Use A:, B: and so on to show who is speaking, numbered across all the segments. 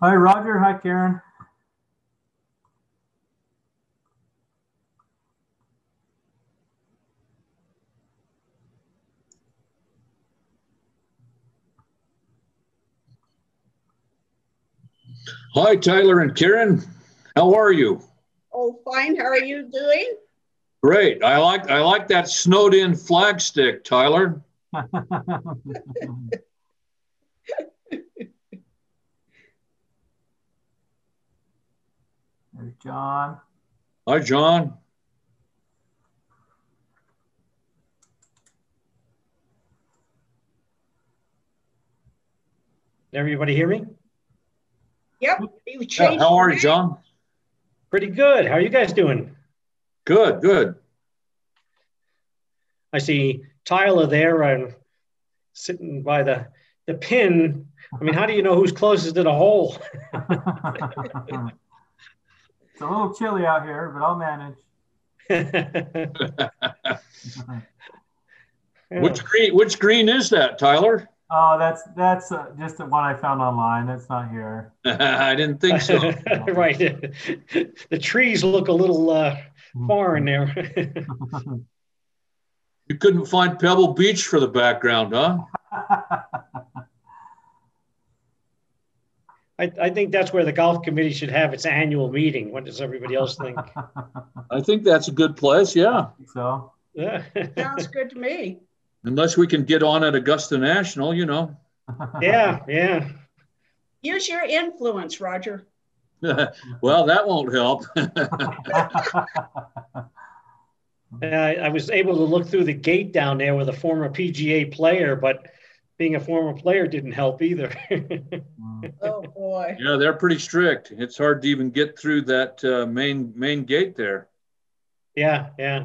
A: Hi, Roger. Hi, Karen.
B: Hi, Tyler and Karen. How are you?
C: Oh, fine. How are you doing?
B: Great. I like that snowed in flagstick, Tyler.
A: There's John.
B: Hi, John.
D: Everybody hear me?
C: Yep. You
B: Yeah,
C: changed
B: how
C: your
B: are you,
C: name.
B: John?
D: Pretty good. How are you guys doing?
B: Good, good.
D: I see Tyler there and sitting by the pin. I mean, how do you know who's closest to the hole?
A: It's a little chilly out here, but I'll manage.
B: Which green is that, Tyler?
A: Oh, that's just the one I found online. That's not here.
B: I didn't think so.
D: Right. The trees look a little foreign there.
B: You couldn't find Pebble Beach for the background, huh?
D: I think that's where the golf committee should have its annual meeting. What does everybody else think?
B: I think that's a good place, yeah.
A: So,
D: Yeah.
C: Sounds good to me.
B: Unless we can get on at Augusta National, you know.
D: Yeah.
C: Use your influence, Roger.
B: Well, that won't help.
D: I was able to look through the gate down there with a former PGA player, but being a former player didn't help either.
C: Oh boy.
B: Yeah, they're pretty strict. It's hard to even get through that main gate there.
D: Yeah.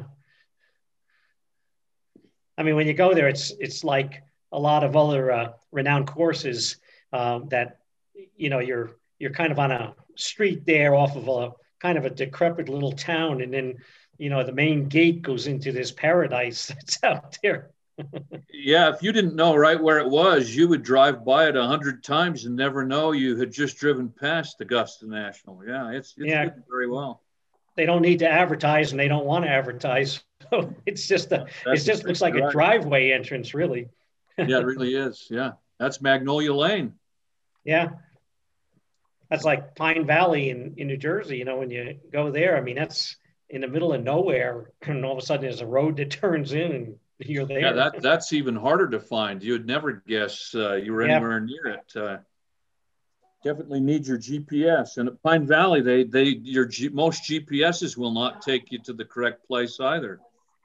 D: I mean, when you go there, it's like a lot of other renowned courses that you're kind of on a street there off of a kind of a decrepit little town, and then the main gate goes into this paradise that's out there.
B: Yeah, if you didn't know right where it was, you would drive by it 100 times and never know you had just driven past Augusta National. Yeah, it's hidden very well.
D: They don't need to advertise, and they don't want to advertise. So it just looks like a driveway entrance, really.
B: Yeah, it really is. Yeah, that's Magnolia Lane.
D: Yeah, that's like Pine Valley in New Jersey. When you go there, I mean, that's in the middle of nowhere, and all of a sudden there's a road that turns in, and you're there.
B: Yeah, that's even harder to find. You would never guess you were anywhere near it. Definitely need your GPS. And at Pine Valley, most GPSs will not take you to the correct place either.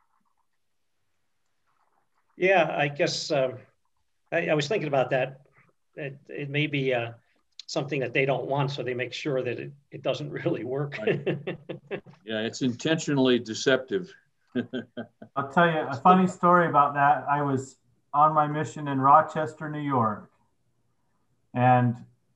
D: Yeah, I guess I was thinking about that. It may be something that they don't want, so they make sure that it doesn't really work.
B: Right. Yeah, it's intentionally deceptive.
A: I'll tell you a funny story about that. I was on my mission in Rochester, New York, and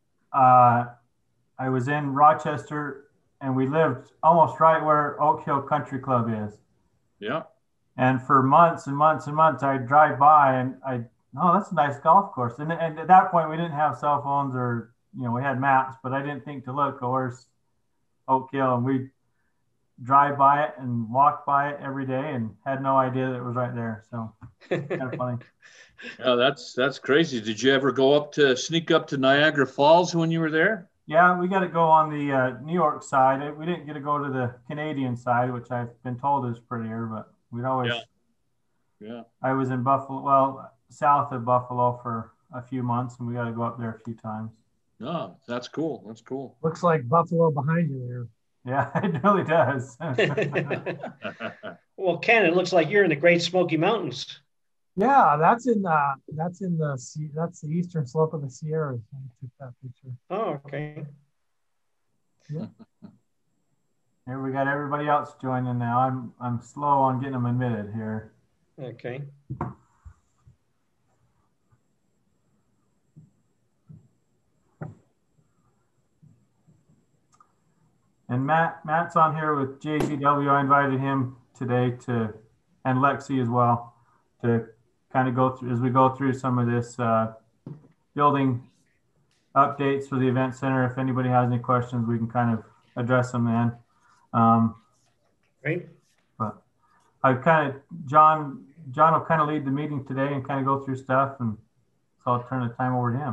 A: I was in Rochester, and we lived almost right where Oak Hill Country Club is.
B: Yeah.
A: And for months and months and months, I'd drive by and oh, that's a nice golf course. And at that point, we didn't have cell phones or, we had maps, but I didn't think to look, oh, where's Oak Hill? And we'd drive by it and walk by it every day and had no idea that it was right there. So kind of funny.
B: Yeah, that's crazy. Did you ever sneak up to Niagara Falls when you were there?
A: Yeah, we got to go on the New York side. We didn't get to go to the Canadian side, which I've been told is prettier, but we'd always.
B: Yeah.
A: I was in Buffalo, well, south of Buffalo for a few months, and we got to go up there a few times.
B: Oh, that's cool. That's cool.
E: Looks like Buffalo behind you there.
A: Yeah, it really does.
D: Well, Ken, it looks like you're in the Great Smoky Mountains.
E: Yeah, that's the eastern slope of the Sierras. I took that picture.
D: Oh, okay.
E: Yeah.
A: Here we got everybody else joining now. I'm slow on getting them admitted here.
D: Okay.
A: And Matt's on here with JZW. I invited him today and Lexi as well, to kind of go through as we go through some of this building updates for the event center. If anybody has any questions, we can kind of address them then.
D: Great.
A: But I kind of, John will kind of lead the meeting today and kind of go through stuff, and so I'll turn the time over to him.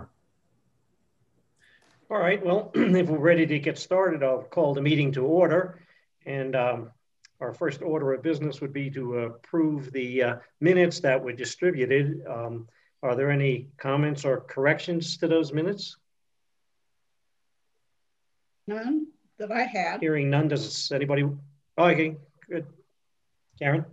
D: All right, well, if we're ready to get started, I'll call the meeting to order. And our first order of business would be to approve the minutes that were distributed. Are there any comments or corrections to those minutes?
C: None that I had.
D: Hearing none, does anybody? Oh, okay, good. Karen?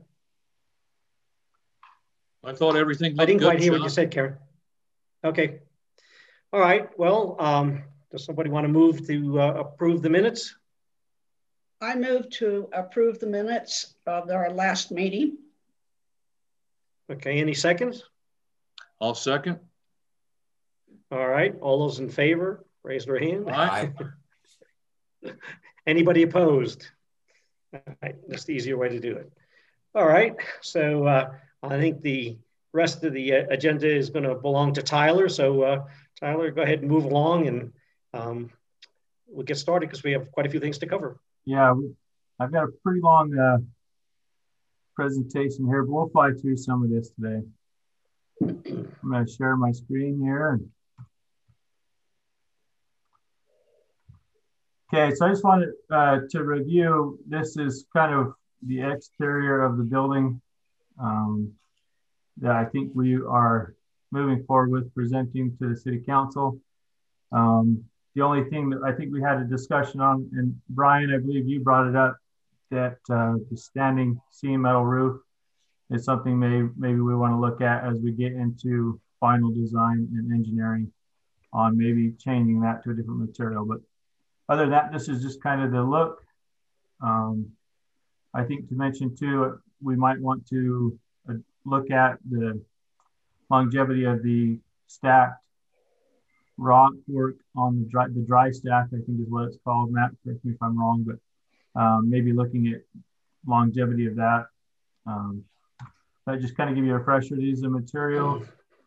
B: I thought everything looked
D: I didn't
B: good,
D: quite hear what
B: John.
D: you said, Karen. Okay. All right, well, does somebody want to move to approve the minutes?
C: I move to approve the minutes of our last meeting.
D: Okay, any seconds?
B: I'll second.
D: All right, all those in favor, raise their hand.
B: Aye.
D: Anybody opposed? All right, that's the easier way to do it. All right, so I think the rest of the agenda is going to belong to Tyler. So Tyler, go ahead and move along, and we'll get started because we have quite a few things to cover.
A: Yeah, I've got a pretty long presentation here, but we'll fly through some of this today. I'm going to share my screen here. Okay, so I just wanted to review. This is kind of the exterior of the building that I think we are moving forward with presenting to the City Council. The only thing that I think we had a discussion on, and Brian, I believe you brought it up, that the standing seam metal roof is something maybe we want to look at as we get into final design and engineering on maybe changing that to a different material. But other than that, this is just kind of the look. I think to mention too, we might want to look at the longevity of the stacked rock work on the dry stack, I think is what it's called. Matt, correct me if I'm wrong, but maybe looking at longevity of that. I just kind of give you a refresher. These are materials.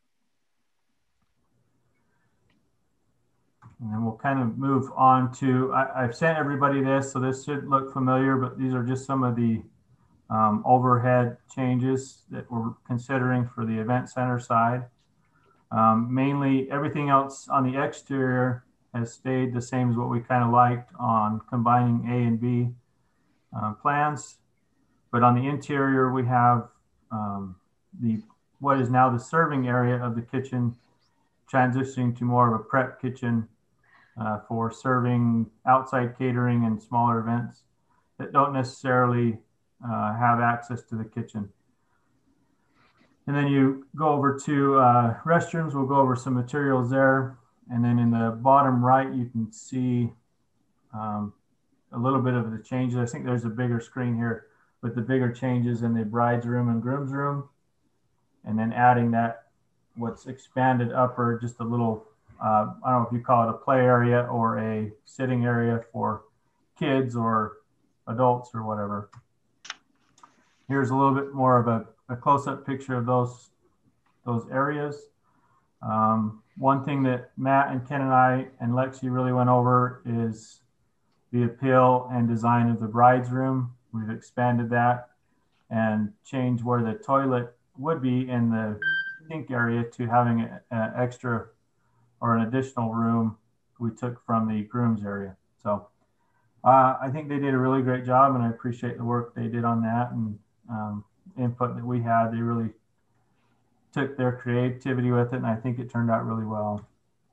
A: And then we'll kind of move on to, I've sent everybody this, so this should look familiar, but these are just some of the overhead changes that we're considering for the event center side. Mainly everything else on the exterior has stayed the same as what we kind of liked on combining A and B plans. But on the interior, we have what is now the serving area of the kitchen transitioning to more of a prep kitchen for serving outside catering and smaller events that don't necessarily have access to the kitchen. And then you go over to restrooms. We'll go over some materials there. And then in the bottom right, you can see a little bit of the changes. I think there's a bigger screen here with the bigger changes in the bride's room and groom's room. And then adding that, what's expanded upper, just a little, I don't know if you call it a play area or a sitting area for kids or adults or whatever. Here's a little bit more of a close-up picture of those areas. One thing that Matt and Ken and I and Lexi really went over is the appeal and design of the bride's room. We've expanded that and changed where the toilet would be in the sink area to having an extra or an additional room we took from the groom's area. So I think they did a really great job, and I appreciate the work they did on that and input that we had. They really took their creativity with it, and I think it turned out really well.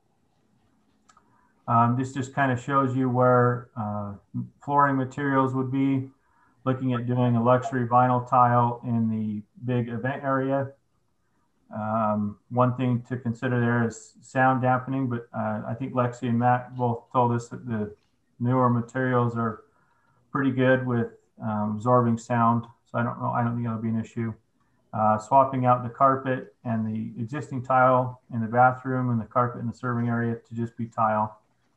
A: This just kind of shows you where flooring materials would be, looking at doing a luxury vinyl tile in the big event area. One thing to consider there is sound dampening, but I think Lexi and Matt both told us that the newer materials are pretty good with absorbing sound. So I don't think that'll be an issue. Swapping out the carpet and the existing tile in the bathroom and the carpet in the serving area to just be tile.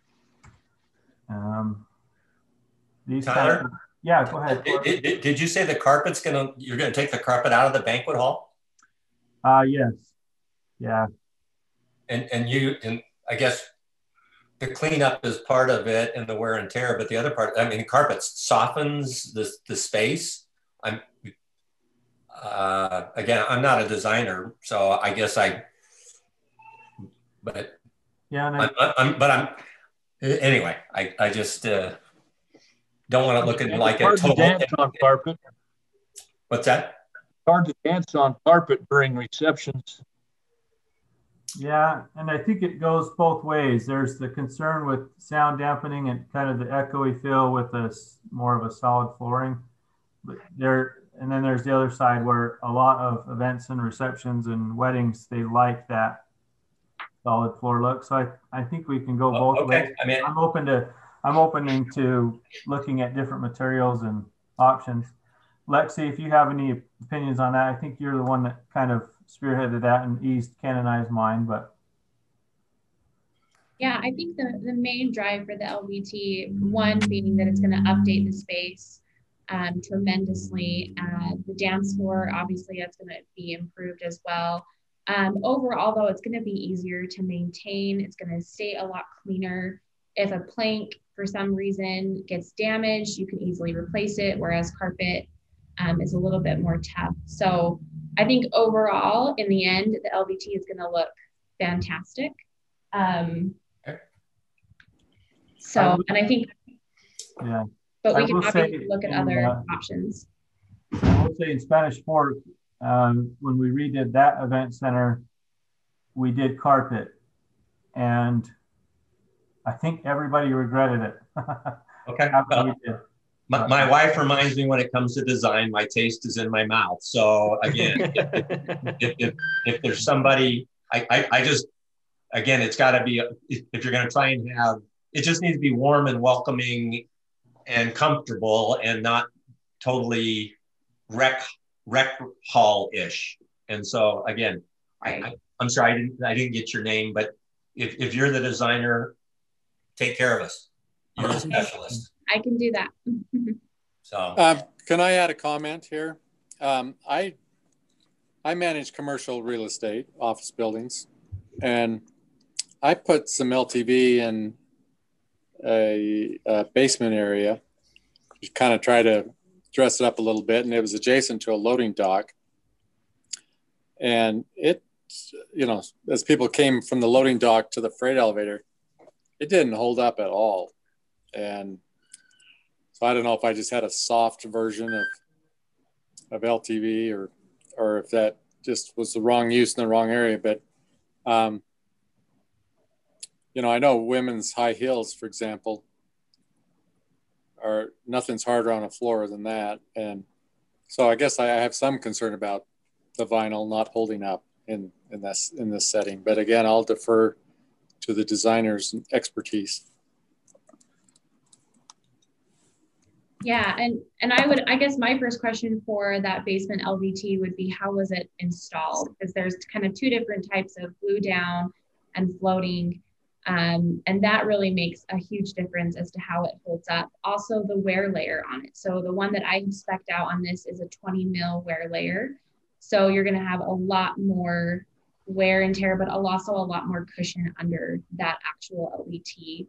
F: Tyler?
A: Yeah, go ahead.
F: Did you say the carpet's you're gonna take the carpet out of the banquet hall?
A: Yes. Yeah.
F: And I guess the cleanup is part of it and the wear and tear, but the other part, I mean, carpet softens the space. Again, I'm not a designer, so I guess but
A: Yeah,
F: anyway, I just don't want it looking like a
B: hard to
F: total.
B: dance on carpet.
F: What's that?
B: Hard to dance on carpet during receptions.
A: yeah, and I think it goes both ways. There's the concern with sound dampening and kind of the echoey feel with this more of a solid flooring. But and then there's the other side where a lot of events and receptions and weddings, they like that solid floor look. So I think we can go both ways.
F: I mean,
A: I'm open to looking at different materials and options. Lexi, if you have any opinions on that, I think you're the one that kind of spearheaded that and eased Ken and I's mind, but.
G: Yeah, I think the main drive for the LVT, one being that it's going to update the space tremendously. The dance floor, obviously, that's going to be improved as well. Overall, though, it's going to be easier to maintain. It's going to stay a lot cleaner. If a plank, for some reason, gets damaged, you can easily replace it, whereas carpet is a little bit more tough. So I think overall, in the end, the LVT is going to look fantastic. So, and I think,
A: yeah,
G: but we can obviously look at other options.
A: I will say in Spanish Fork, when we redid that event center, we did carpet, and I think everybody regretted it.
F: Okay. My wife reminds me when it comes to design, my taste is in my mouth. So again, if there's somebody, I just, again, it's got to be, if you're going to try and have, it just needs to be warm and welcoming and comfortable and not totally rec hall-ish. And so again, I'm sorry, I didn't get your name, but if you're the designer, take care of us. You're the specialist.
G: I can do that.
F: So
H: can I add a comment here? I manage commercial real estate, office buildings, and I put some LTV in a basement area. You kind of try to dress it up a little bit, and it was adjacent to a loading dock. And it, you know, as people came from the loading dock to the freight elevator, it didn't hold up at all. And so I don't know if I just had a soft version of LTV or if that just was the wrong use in the wrong area. But, you know, I know women's high heels, for example, nothing's harder on a floor than that. And so I guess I have some concern about the vinyl not holding up in this setting. But again, I'll defer to the designer's expertise.
G: Yeah, and I guess my first question for that basement LVT would be, how was it installed? Because there's kind of two different types of glue down and floating. And that really makes a huge difference as to how it holds up. Also the wear layer on it. So the one that I spec'd out on this is a 20 mil wear layer. So you're going to have a lot more wear and tear, but also a lot more cushion under that actual LVT.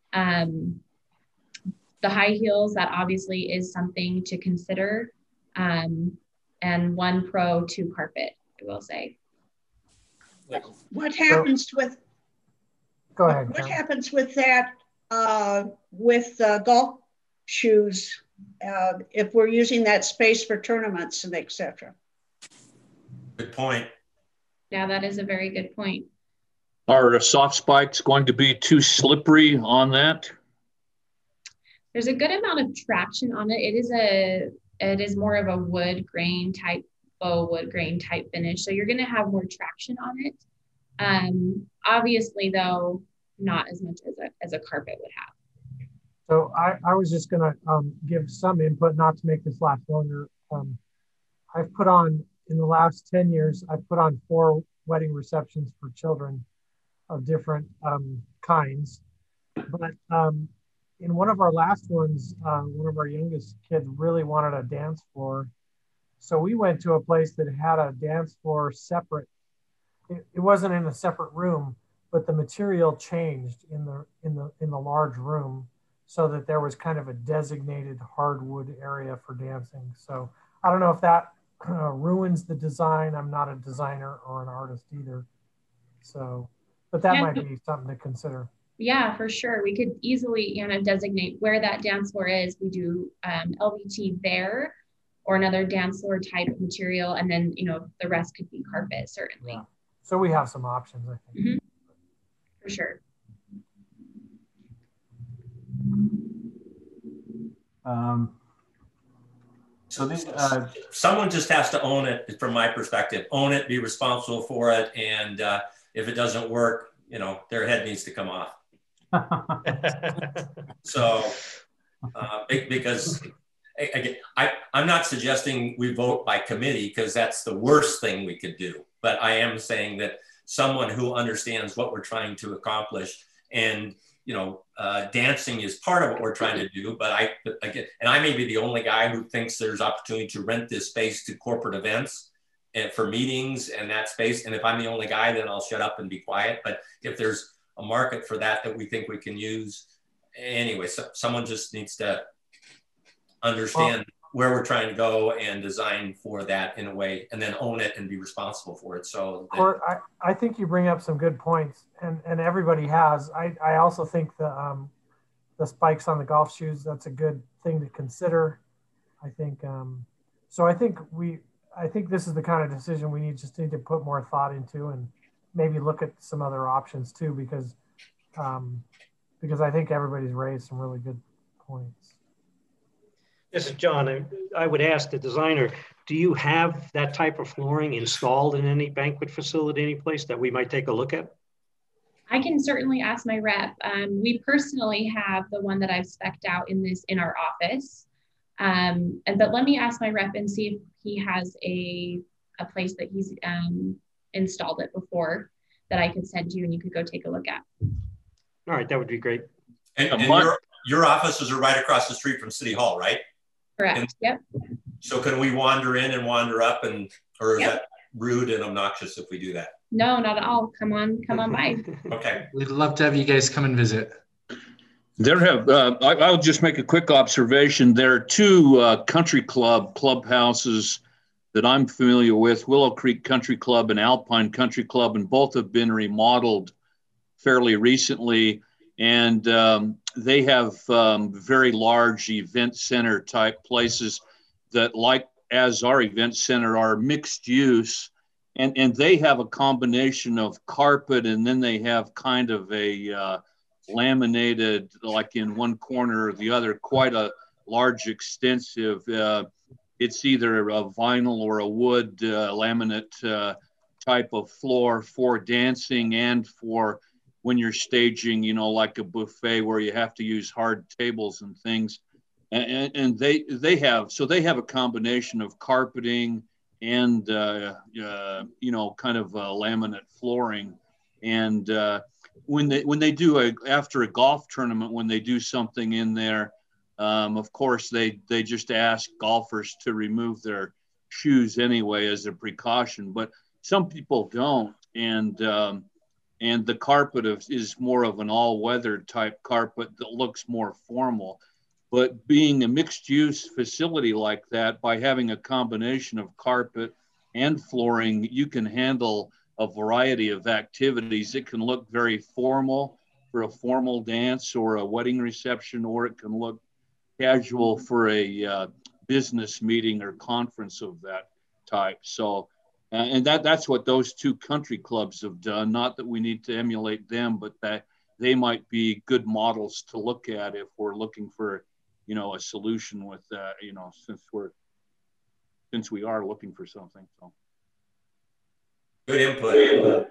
G: The high heels, that obviously is something to consider. And one pro, two carpet, I will say.
C: What happens with,
E: Go ahead.
C: What happens with that, with golf shoes, if we're using that space for tournaments and et cetera?
F: good point.
G: Yeah, that is a very good point.
B: Are soft spikes going to be too slippery on that?
G: There's a good amount of traction on it. It is more of a wood grain type, faux wood grain type finish. So you're going to have more traction on it. Obviously though, not as much as a carpet would have.
E: So I was just going to give some input, not to make this last longer. I've put on, in the last 10 years, I've put on 4 wedding receptions for children of different kinds. But in one of our last ones, one of our youngest kids really wanted a dance floor. So we went to a place that had a dance floor separate. It wasn't in a separate room, but the material changed in the large room so that there was kind of a designated hardwood area for dancing. So I don't know if that ruins the design. I'm not a designer or an artist either. So, but that might be something to consider.
G: Yeah, for sure. We could easily, designate where that dance floor is. We do LVT there or another dance floor type of material. And then, the rest could be carpet, certainly.
E: Yeah. So we have some options, I think.
G: Mm-hmm. For sure.
F: So these, someone just has to own it, from my perspective. Own it, be responsible for it, and if it doesn't work, their head needs to come off. So, because again, I'm not suggesting we vote by committee, because that's the worst thing we could do. But I am saying that someone who understands what we're trying to accomplish, and dancing is part of what we're trying to do. But I may be the only guy who thinks there's opportunity to rent this space to corporate events and for meetings and that space. And if I'm the only guy, then I'll shut up and be quiet. But if there's a market for that we think we can use, anyway, someone just needs to understand where we're trying to go and design for that in a way, and then own it and be responsible for it. So
E: I think you bring up some good points, and everybody has. I also think the spikes on the golf shoes, that's a good thing to consider. I think so. I think this is the kind of decision we just need to put more thought into, and maybe look at some other options too, because I think everybody's raised some really good points.
D: This is John. I would ask the designer, do you have that type of flooring installed in any banquet facility, any place that we might take a look at?
G: I can certainly ask my rep. We personally have the one that I've spec'd out in our office. But let me ask my rep and see if he has a place that he's installed it before that I could send you and you could go take a look at.
D: All right, that would be great.
F: And your offices are right across the street from City Hall, right?
G: Correct. Yep.
F: So can we wander in and wander up, or is that rude and obnoxious if we do that?
G: No, not at all. Come on by.
F: Okay.
I: We'd love to have you guys come and visit.
B: I'll just make a quick observation. There are two country clubhouses that I'm familiar with, Willow Creek Country Club and Alpine Country Club, and both have been remodeled fairly recently. And they have very large event center type places that, like as our event center, are mixed use. And they have a combination of carpet, and then they have kind of a laminated, like in one corner or the other, quite a large, extensive, it's either a vinyl or a wood laminate type of floor for dancing and for when you're staging, like a buffet where you have to use hard tables and things. And they have a combination of carpeting and, kind of laminate flooring. And when they do after a golf tournament, when they do something in there, of course, they just ask golfers to remove their shoes anyway as a precaution, but some people don't. And the carpet is more of an all-weather type carpet that looks more formal. But being a mixed-use facility like that, by having a combination of carpet and flooring, you can handle a variety of activities. It can look very formal for a formal dance or a wedding reception, or it can look casual for a business meeting or conference of that type. So, and that's what those two country clubs have done. Not that we need to emulate them, but that they might be good models to look at if we're looking for, a solution with that, since we are looking for something. So.
F: Good input.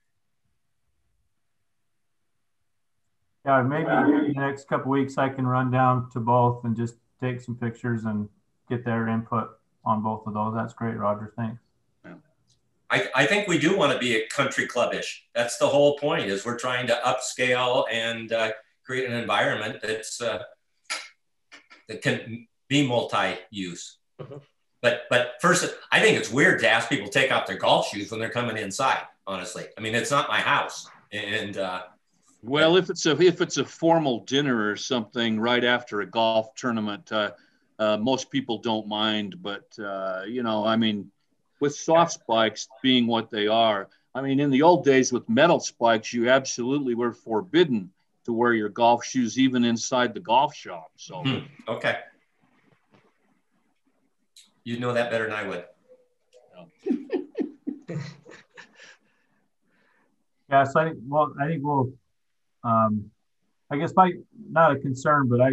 A: Yeah, maybe in the next couple of weeks I can run down to both and just take some pictures and get their input on both of those. That's great, Roger. Thanks.
F: I think we do want to be a country clubbish. That's the whole point, is we're trying to upscale and create an environment that's that can be multi-use. Mm-hmm. But first, I think it's weird to ask people to take off their golf shoes when they're coming inside, honestly. I mean, it's not my house. And
B: well, if it's a formal dinner or something right after a golf tournament, most people don't mind. But you know, I mean, with soft spikes being what they are, I mean, in the old days with metal spikes, you absolutely were forbidden to wear your golf shoes even inside the golf shop. So
F: okay, you know that better than I would.
A: Yeah, so I think we'll, I guess not a concern, but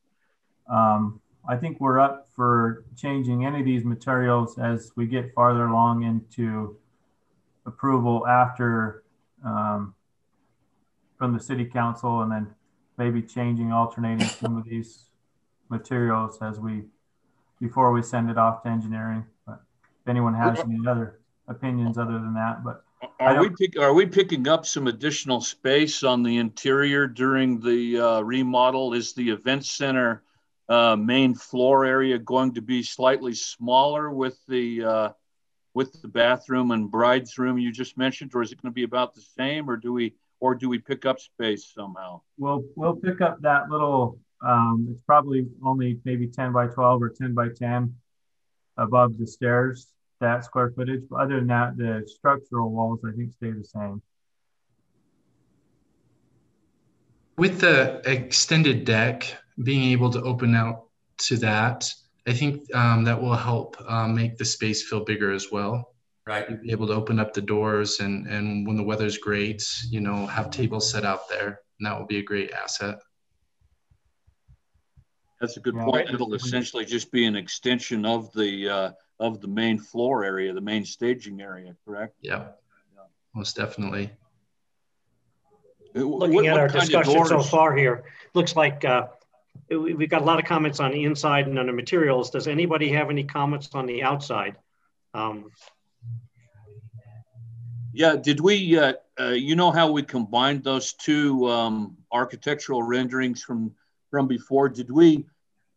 A: I think we're up for changing any of these materials as we get farther along into approval after from the city council, and then maybe alternating some of these materials before we send it off to engineering. But if anyone has any other opinions other than that, but
B: are we picking up some additional space on the interior during the remodel? Is the event center main floor area going to be slightly smaller with the bathroom and bride's room you just mentioned, or is it going to be about the same, or do we pick up space somehow?
A: We'll pick up that little. It's probably only maybe 10 by 12 or 10 by 10 above the stairs. That square footage, but other than that, the structural walls I think stay the same.
I: With the extended deck being able to open out to that, I think that will help make the space feel bigger as well.
F: Right.
I: You'll be able to open up the doors, and when the weather's great, you know, have tables set out there, and that will be a great asset.
B: That's a good point. It'll essentially just be an extension of the main floor area, the main staging area, correct?
I: Yeah. Most definitely.
D: Looking at our discussion so far here, looks like we've got a lot of comments on the inside and on the materials. Does anybody have any comments on the outside?
B: Yeah, did we, you know how we combined those two architectural renderings from before? Did we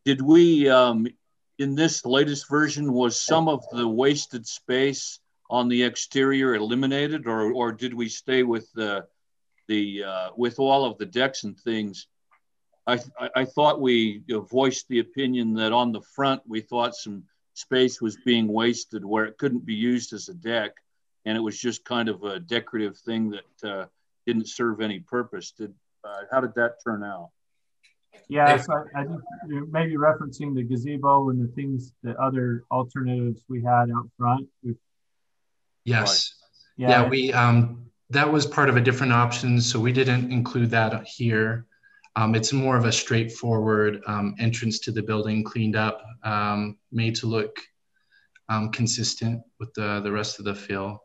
B: in this latest version, was some of the wasted space on the exterior eliminated, or did we stay with with all of the decks and things? I thought we voiced the opinion that on the front we thought some space was being wasted where it couldn't be used as a deck, and it was just kind of a decorative thing that didn't serve any purpose. How did that turn out?
A: Yeah, so I think maybe referencing the gazebo and the other alternatives we had out front.
I: Yes. Right. Yeah, we that was part of a different option, so we didn't include that here. It's more of a straightforward entrance to the building, cleaned up, made to look consistent with the rest of the fill.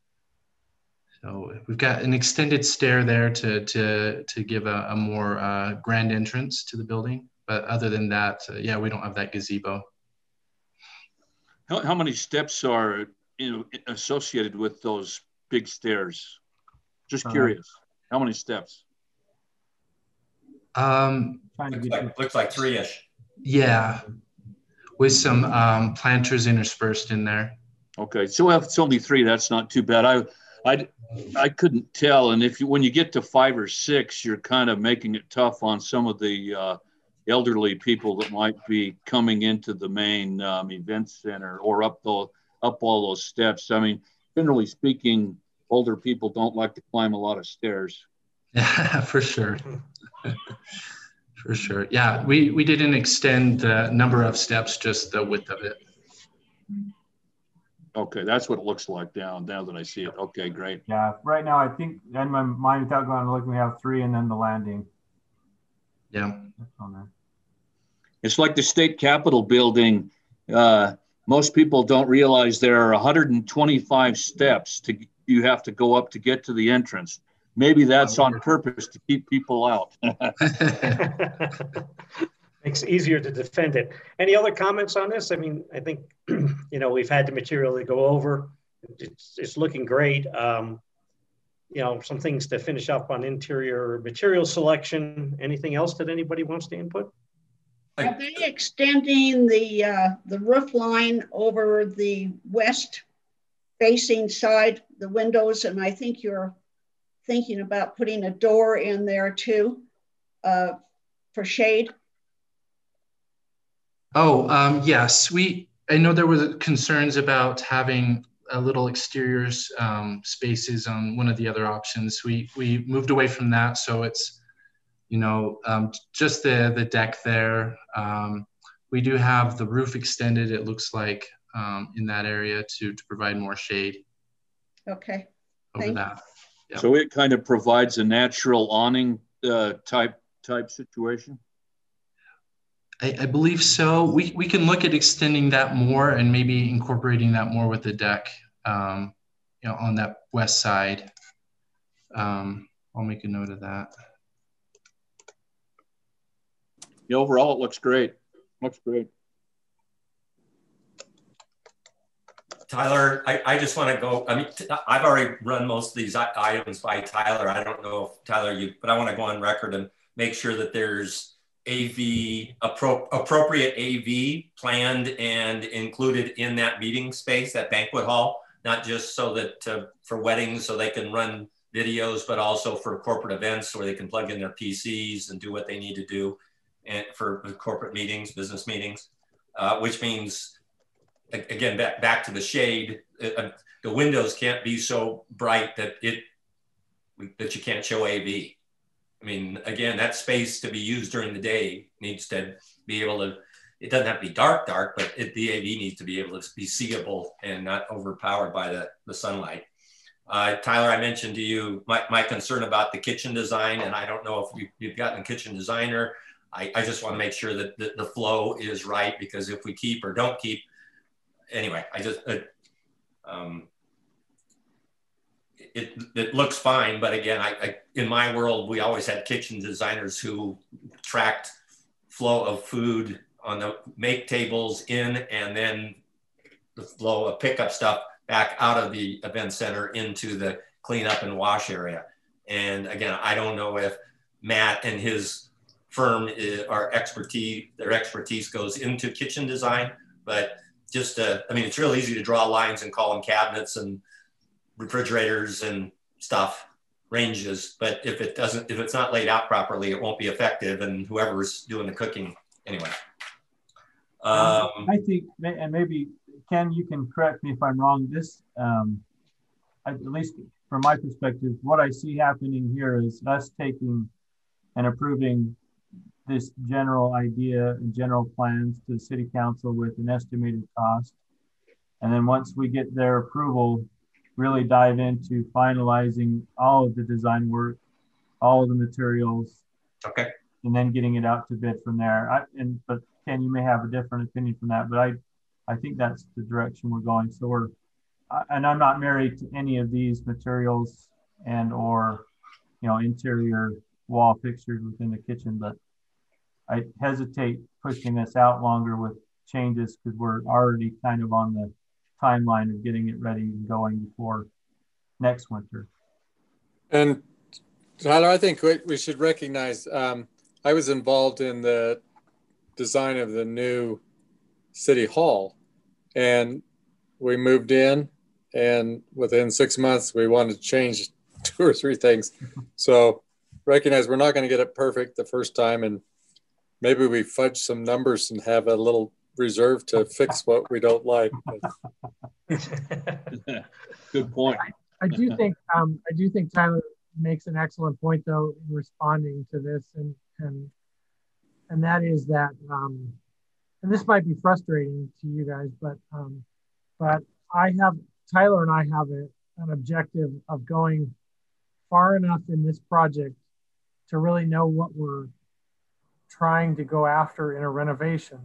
I: So we've got an extended stair there to give a more grand entrance to the building. But other than that, yeah, we don't have that gazebo.
B: How many steps are associated with those big stairs? Just curious. How many steps?
F: Looks like 3-ish.
I: Yeah, with some planters interspersed in there.
B: Okay, so if it's only 3, that's not too bad. I couldn't tell, and when you get to 5 or 6, you're kind of making it tough on some of the elderly people that might be coming into the main event center or up all those steps. I mean, generally speaking, older people don't like to climb a lot of stairs.
I: Yeah, for sure. For sure. Yeah, we didn't extend the number of steps, just the width of it.
B: Okay, that's what it looks like now that I see it. Okay, great.
A: Yeah, right now I think in my mind, without going and looking, we have 3 and then the landing.
I: Yeah.
B: It's like the state capitol building. Most people don't realize there are 125 steps you have to go up to get to the entrance. Maybe that's on purpose to keep people out.
D: Makes it easier to defend it. Any other comments on this? I mean, I think, we've had the material to go over. It's looking great. Some things to finish up on interior material selection. Anything else that anybody wants to input?
C: Are they extending the roof line over the west facing side, the windows, and I think your thinking about putting a door in there too for shade?
I: Oh, yes. I know there were concerns about having a little exterior spaces on one of the other options. We moved away from that, so it's, just the deck there. We do have the roof extended, it looks like, in that area to provide more shade.
C: Okay.
I: Over that. Yep.
B: So it kind of provides a natural awning type situation?
I: I believe so. We can look at extending that more and maybe incorporating that more with the deck, on that west side. I'll make a note of that.
B: Yeah, overall, it looks great. Looks great.
F: Tyler, I just want to go. I mean, I've already run most of these items by Tyler. I don't know if Tyler, but I want to go on record and make sure that there's appropriate AV planned and included in that meeting space, that banquet hall, not just so that for weddings so they can run videos, but also for corporate events where they can plug in their PCs and do what they need to do, and for corporate meetings, business meetings, which means, again, back to the shade, the windows can't be so bright that you can't show AV. I mean, again, that space to be used during the day needs to be able to, it doesn't have to be dark, but the AV needs to be able to be seeable and not overpowered by the sunlight. Tyler, I mentioned to you my concern about the kitchen design, and I don't know if you've gotten a kitchen designer. I just want to make sure that the flow is right, because if we keep or don't keep, anyway, it looks fine, but again, in my world, we always had kitchen designers who tracked flow of food on the make tables in, and then the flow of pickup stuff back out of the event center into the cleanup and wash area. And again, I don't know if Matt and his firm their expertise goes into kitchen design, but just, I mean, it's real easy to draw lines and call them cabinets and refrigerators and stuff, ranges, but if it's not laid out properly, it won't be effective, and whoever's doing the cooking anyway.
A: I think, and maybe Ken, you can correct me if I'm wrong, this at least from my perspective, what I see happening here is us taking and approving this general idea and general plans to the city council with an estimated cost, and then once we get their approval, really dive into finalizing all of the design work, all of the materials. Okay. And then getting it out to bid from there. But Ken, you may have a different opinion from that, but I think that's the direction we're going. So and I'm not married to any of these materials or, interior wall fixtures within the kitchen, but I hesitate pushing this out longer with changes because we're already kind of on the timeline of getting it ready and going before next winter. And
H: Tyler, I think we should recognize, I was involved in the design of the new city hall, and we moved in, and within 6 months, we wanted to change 2 or 3 things. So recognize we're not going to get it perfect the first time, and maybe we fudge some numbers and have a little reserve to fix what we don't like.
B: Good point.
E: I do think Tyler makes an excellent point, though, in responding to this, and that is that, and this might be frustrating to you guys, but Tyler and I have an objective of going far enough in this project to really know what we're trying to go after in a renovation,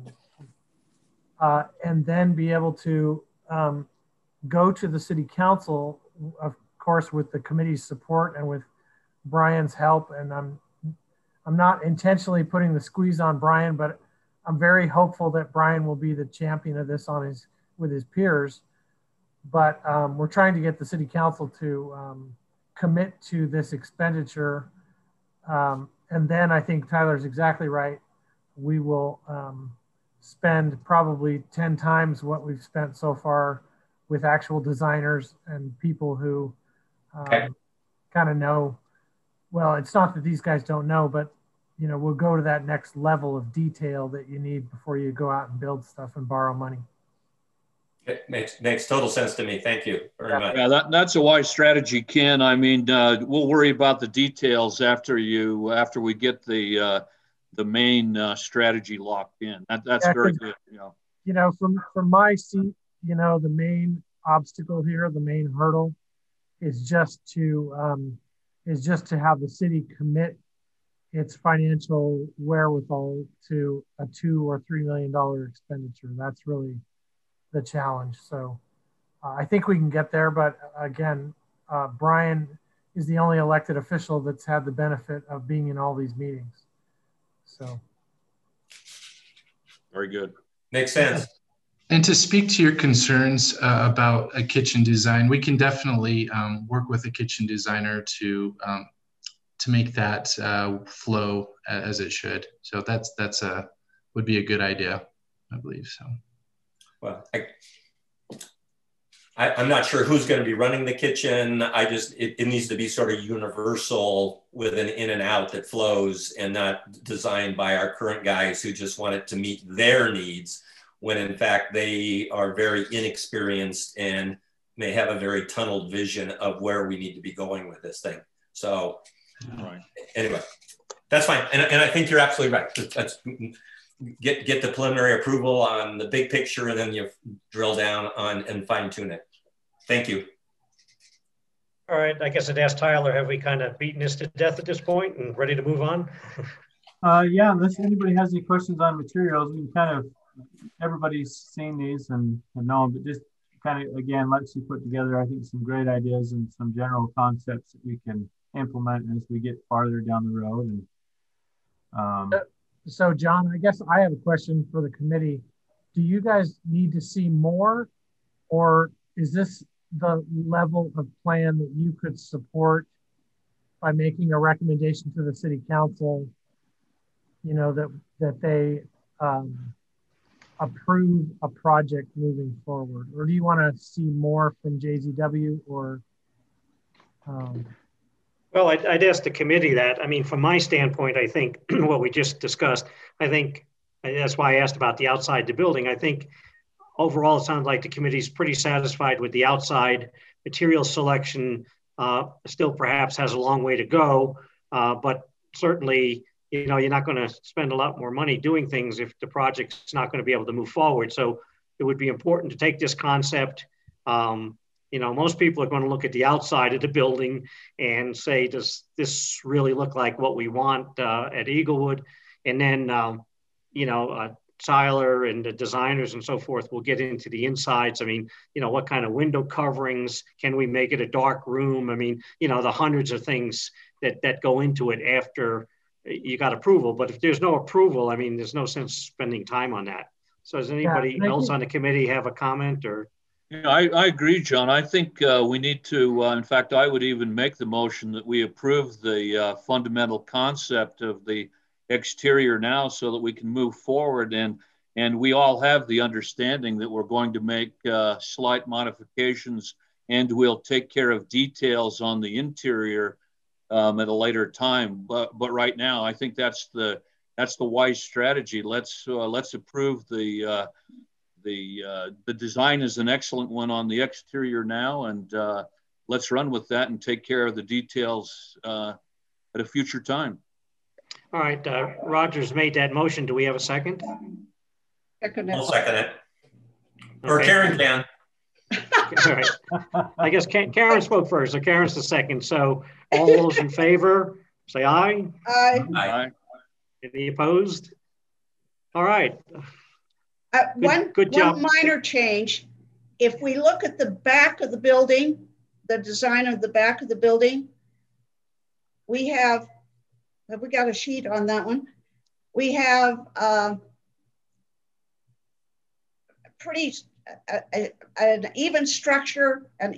E: and then be able to go to the city council, of course, with the committee's support and with Brian's help. And I'm not intentionally putting the squeeze on Brian, but I'm very hopeful that Brian will be the champion of this with his peers. But we're trying to get the city council to commit to this expenditure. And then I think Tyler's exactly right. We will spend probably 10 times what we've spent so far with actual designers and people who kind of know, well, it's not that these guys don't know, but you know, we'll go to that next level of detail that you need before you go out and build stuff and borrow money.
F: It makes total sense to me. Thank you very much.
B: Yeah, that's a wise strategy, Ken. I mean, we'll worry about the details after we get the main strategy locked in. That's very good.
E: You know, from my seat, you know, the main obstacle here, the main hurdle, is just to have the city commit its financial wherewithal to a $2 or $3 million expenditure. That's really the challenge. So I think we can get there, but again, Brian is the only elected official that's had the benefit of being in all these meetings. So.
B: Very good.
F: Makes sense.
I: And to speak to your concerns about a kitchen design, we can definitely work with a kitchen designer to make that flow as it should. So that's would be a good idea, I believe so.
F: Well, I'm not sure who's going to be running the kitchen. It needs to be sort of universal with an in and out that flows, and not designed by our current guys who just want it to meet their needs, when in fact they are very inexperienced and may have a very tunneled vision of where we need to be going with this thing. So anyway, that's fine. And I think you're absolutely right. That's, get the preliminary approval on the big picture, and then you drill down on and fine tune it. Thank you.
D: All right, I guess I'd ask Tyler, have we kind of beaten this to death at this point and ready to move on?
A: Yeah, unless anybody has any questions on materials, we can kind of, everybody's seen these and know them, but just kind of, again, Lexi put together, I think, some great ideas and some general concepts that we can implement as we get farther down the road. And
E: so John, I guess I have a question for the committee. Do you guys need to see more, or is this the level of plan that you could support by making a recommendation to the city council, you know, that they approve a project moving forward? Or do you want to see more from JZW, or?
D: Well, I'd ask the committee that. I mean, from my standpoint, I think what we just discussed, I think that's why I asked about the outside the building. I think overall, it sounds like the committee's pretty satisfied with the outside. Material selection still perhaps has a long way to go, but certainly, you know, you're not going to spend a lot more money doing things if the project's not going to be able to move forward. So it would be important to take this concept. You know, most people are going to look at the outside of the building and say, does this really look like what we want at Eaglewood? And then, you know, Tyler and the designers and so forth will get into the insides. I mean, you know, what kind of window coverings? Can we make it a dark room? I mean, you know, the hundreds of things that go into it after you got approval. But if there's no approval, I mean, there's no sense spending time on that. So does anybody else on the committee have a comment or?
B: Yeah, I agree, John. I think we need to, in fact, I would even make the motion that we approve the fundamental concept of the exterior now so that we can move forward. And we all have the understanding that we're going to make slight modifications, and we'll take care of details on the interior at a later time. But right now, I think that's the wise strategy. Let's approve the design is an excellent one on the exterior now, and let's run with that and take care of the details at a future time.
D: All right, Roger's made that motion. Do we have a second?
F: I'll second it. Or okay. Karen can.
D: All right. I guess Karen spoke first, so Karen's the second. So all those in favor, say aye.
C: Aye.
B: Aye.
D: Any opposed? All right.
C: Good job. One minor change. If we look at the back of the building, the design of the back of the building, we have we got a sheet on that one. We have an even structure, and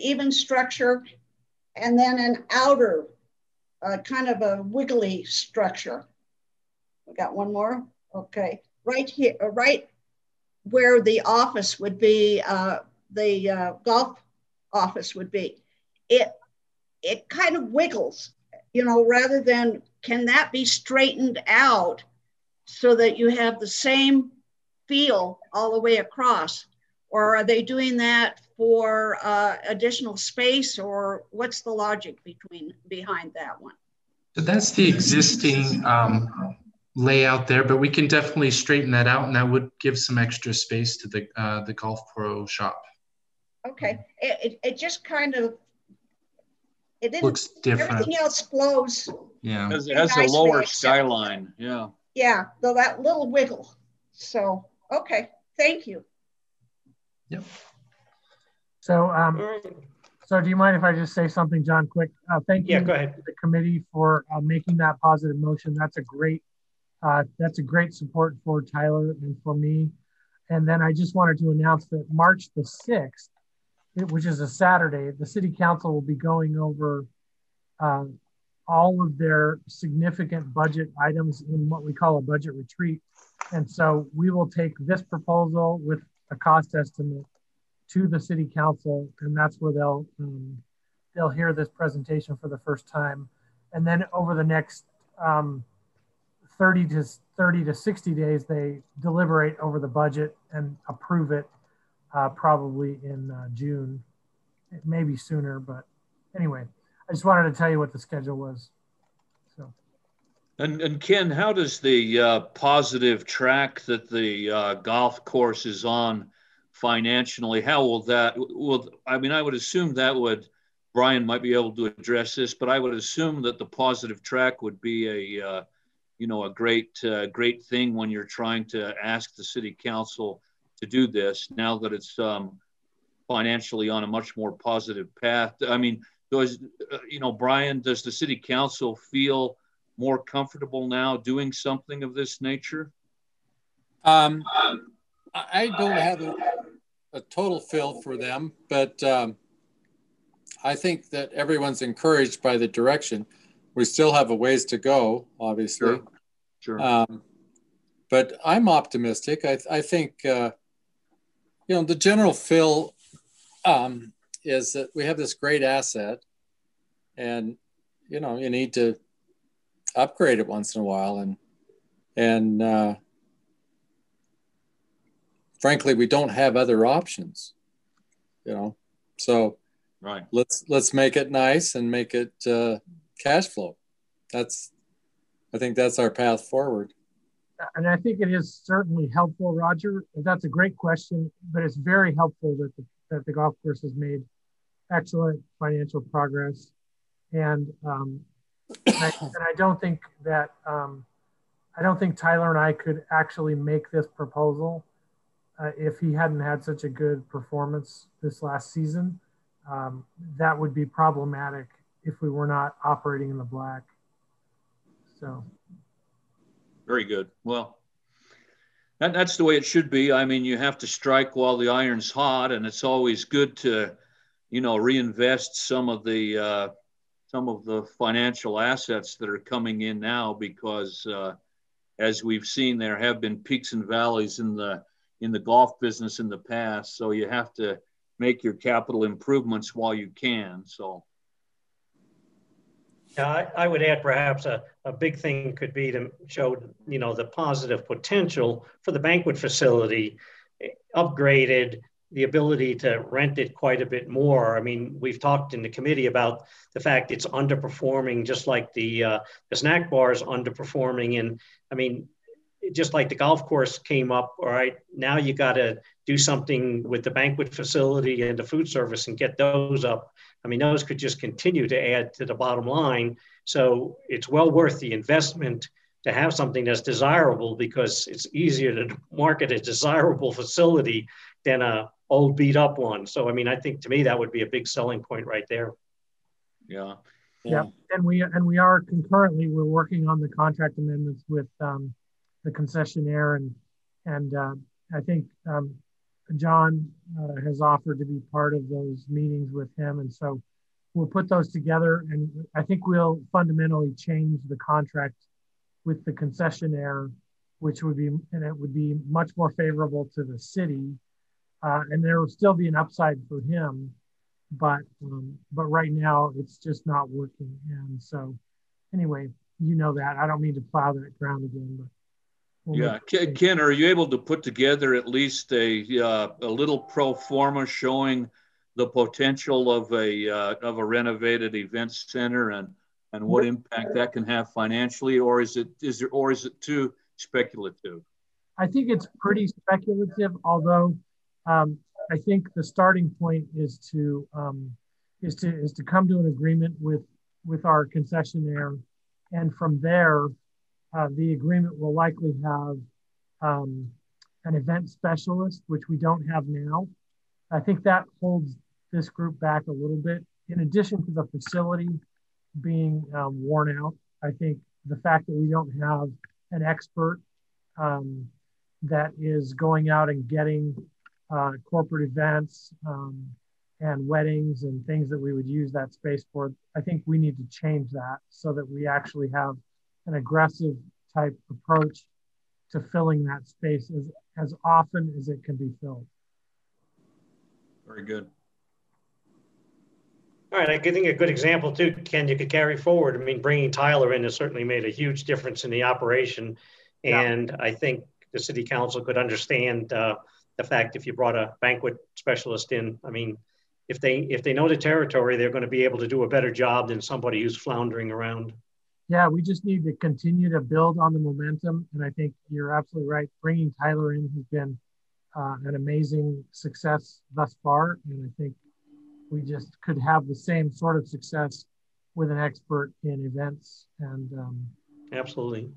C: then an outer kind of a wiggly structure. We got one more. Okay, right here, right where the office would be, the golf office would be. it kind of wiggles, rather than, can that be straightened out so that you have the same feel all the way across? Or are they doing that for additional space, or what's the logic behind that one?
I: So that's the existing layout there, but we can definitely straighten that out, and that would give some extra space to the Golf Pro shop.
C: Okay, it just kind of, it didn't,
I: looks different.
C: Everything else flows.
I: Yeah,
B: it has a lower skyline. Yeah.
C: Yeah, though that little wiggle. So, okay, thank you.
I: Yep.
E: So, so do you mind if I just say something, John, quick? Thank you
D: go ahead.
E: to the committee for making that positive motion. That's a great support for Tyler and for me. And then I just wanted to announce that March the 6th, which is a Saturday, the City Council will be going over all of their significant budget items in what we call a budget retreat. And so we will take this proposal with a cost estimate to the City Council, and that's where they'll hear this presentation for the first time. And then over the next 30 to 60 days, they deliberate over the budget and approve it probably in June. It may be sooner, but anyway, I just wanted to tell you what the schedule was. So.
B: And Ken, how does the positive track that the golf course is on financially, how will that, I mean, I would assume that would, Brian might be able to address this, but I would assume that the positive track would be a great thing when you're trying to ask the City Council to do this, now that it's financially on a much more positive path. I mean, Brian, does the City Council feel more comfortable now doing something of this nature?
H: I don't have a total feel for them, but I think that everyone's encouraged by the direction. We still have a ways to go, obviously.
B: Sure.
H: But I'm optimistic. I think, the general feel is that we have this great asset, and, you need to upgrade it once in a while. And frankly, we don't have other options, so
B: right.
H: Let's make it nice and make it cash flow. I think that's our path forward.
E: And I think it is certainly helpful, Roger. That's a great question, but it's very helpful that the golf course has made excellent financial progress. And I don't think that Tyler and I could actually make this proposal if he hadn't had such a good performance this last season. That would be problematic if we were not operating in the black. So.
B: Very good. Well, that's the way it should be. I mean, you have to strike while the iron's hot, and it's always good to, reinvest some of the financial assets that are coming in now, because as we've seen, there have been peaks and valleys in the golf business in the past. So you have to make your capital improvements while you can. So.
D: Yeah, I would add perhaps a big thing could be to show, the positive potential for the banquet facility, upgraded, the ability to rent it quite a bit more. I mean, we've talked in the committee about the fact it's underperforming, just like the snack bar is underperforming. And I mean, just like the golf course came up, all right, now you got to do something with the banquet facility and the food service and get those up. I mean, those could just continue to add to the bottom line. So it's well worth the investment to have something that's desirable, because it's easier to market a desirable facility than a old beat up one. So, I mean, I think to me, that would be a big selling point right there.
B: Yeah.
E: And we are concurrently, we're working on the contract amendments with the concessionaire, and I think John has offered to be part of those meetings with him, and so we'll put those together, and I think we'll fundamentally change the contract with the concessionaire, it would be much more favorable to the city, and there will still be an upside for him but right now it's just not working. And so anyway, you know that. I don't mean to plow that ground again, but
B: yeah, Ken, are you able to put together at least a little pro forma showing the potential of a renovated event center and what impact that can have financially, or is it too speculative?
E: I think it's pretty speculative, although I think the starting point is to come to an agreement with our concessionaire, and from there, the agreement will likely have an event specialist, which we don't have now. I think that holds this group back a little bit. In addition to the facility being worn out, I think the fact that we don't have an expert that is going out and getting corporate events and weddings and things that we would use that space for, I think we need to change that so that we actually have an aggressive type approach to filling that space as often as it can be filled.
B: Very good.
D: All right, I think a good example too, Ken, you could carry forward. I mean, bringing Tyler in has certainly made a huge difference in the operation. And yeah. I think the city council could understand the fact if you brought a banquet specialist in, I mean, if they know the territory, they're going to be able to do a better job than somebody who's floundering around.
E: Yeah, we just need to continue to build on the momentum. And I think you're absolutely right. Bringing Tyler in has been an amazing success thus far. And I think we just could have the same sort of success with an expert in events. And
D: absolutely.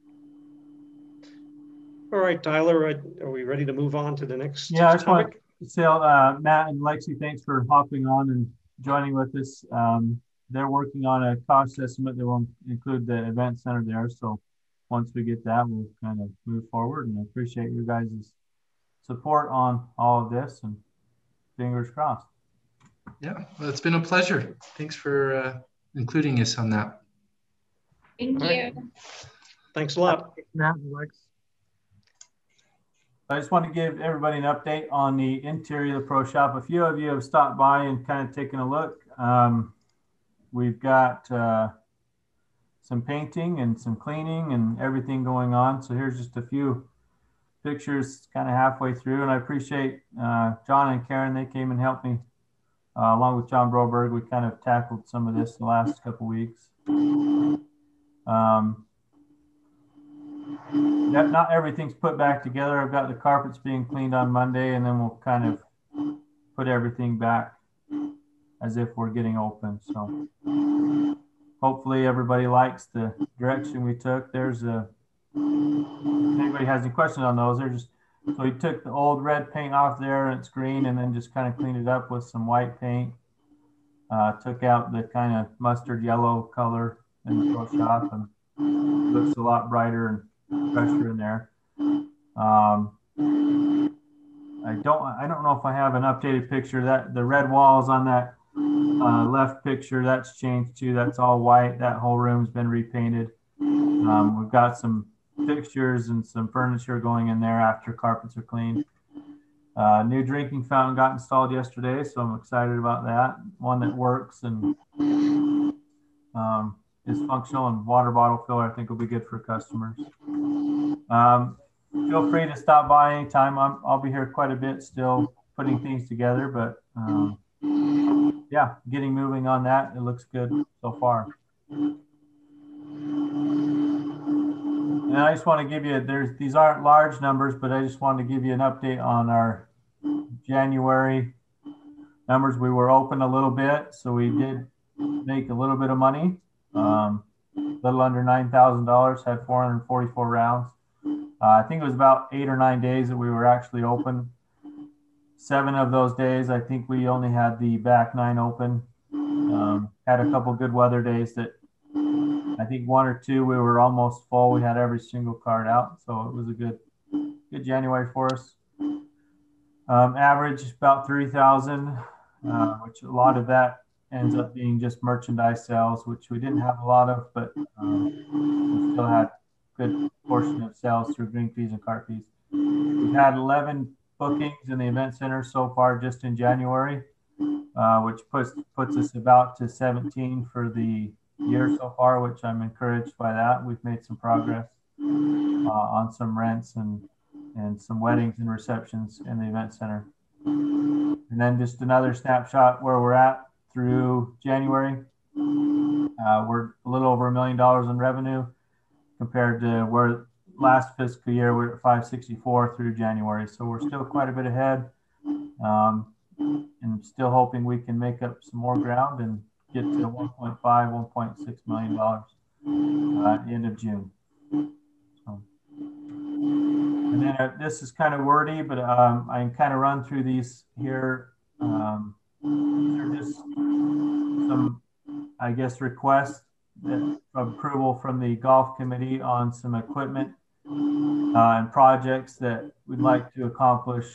D: All right, Tyler, are we ready to move on to the next topic?
A: I just want to say, Matt and Lexi, thanks for hopping on and joining with us. They're working on a cost estimate that will include the event center there. So once we get that, we'll kind of move forward. And I appreciate you guys' support on all of this, and fingers crossed.
I: Yeah, well, it's been a pleasure. Thanks for including us on that.
G: Thank you.
D: Right. Thanks a lot.
E: Matt and Lex.
A: I just want to give everybody an update on the interior of the Pro Shop. A few of you have stopped by and kind of taken a look. We've got some painting and some cleaning and everything going on. So here's just a few pictures kind of halfway through. And I appreciate John and Karen. They came and helped me along with John Broberg. We kind of tackled some of this the last couple weeks. Not everything's put back together. I've got the carpets being cleaned on Monday, and then we'll kind of put everything back as if we're getting open. So hopefully everybody likes the direction we took. If anybody has any questions on those, so we took the old red paint off there and it's green, and then just kind of cleaned it up with some white paint. Took out the kind of mustard yellow color in the Pro Shop, and it looks a lot brighter and fresher in there. I don't know if I have an updated picture. That the red walls on that left picture, that's changed too. That's all white. That whole room's been repainted. We've got some fixtures and some furniture going in there after carpets are cleaned. New drinking fountain got installed yesterday, so I'm excited about that. One that works and is functional, and water bottle filler I think will be good for customers. Feel free to stop by anytime. I'll be here quite a bit still putting things together, but yeah, getting moving on that. It looks good so far. And I just want to give you, these aren't large numbers, but I just wanted to give you an update on our January numbers. We were open a little bit, so we did make a little bit of money. A little under $9,000, had 444 rounds. I think it was about 8 or 9 days that we were actually open. 7 of those days, I think we only had the back 9 open. Had a couple good weather days that I think 1 or 2 we were almost full. We had every single card out, so it was a good January for us. Average about 3,000, which a lot of that ends up being just merchandise sales, which we didn't have a lot of, but we still had a good portion of sales through green fees and cart fees. We've had 11 bookings in the event center so far just in January. which puts us about to 17 for the year so far, which I'm encouraged by that. We've made some progress on some rents and some weddings and receptions in the event center. And then just another snapshot where we're at through January. We're a little over $1 million in revenue compared to where last fiscal year we're at 564 through January. So we're still quite a bit ahead, and still hoping we can make up some more ground and get to $1.5, $1.6 million at the end of June. So, and then this is kind of wordy, but I can kind of run through these here. These are just some, I guess, requests of approval from the golf committee on some equipment and projects that we'd like to accomplish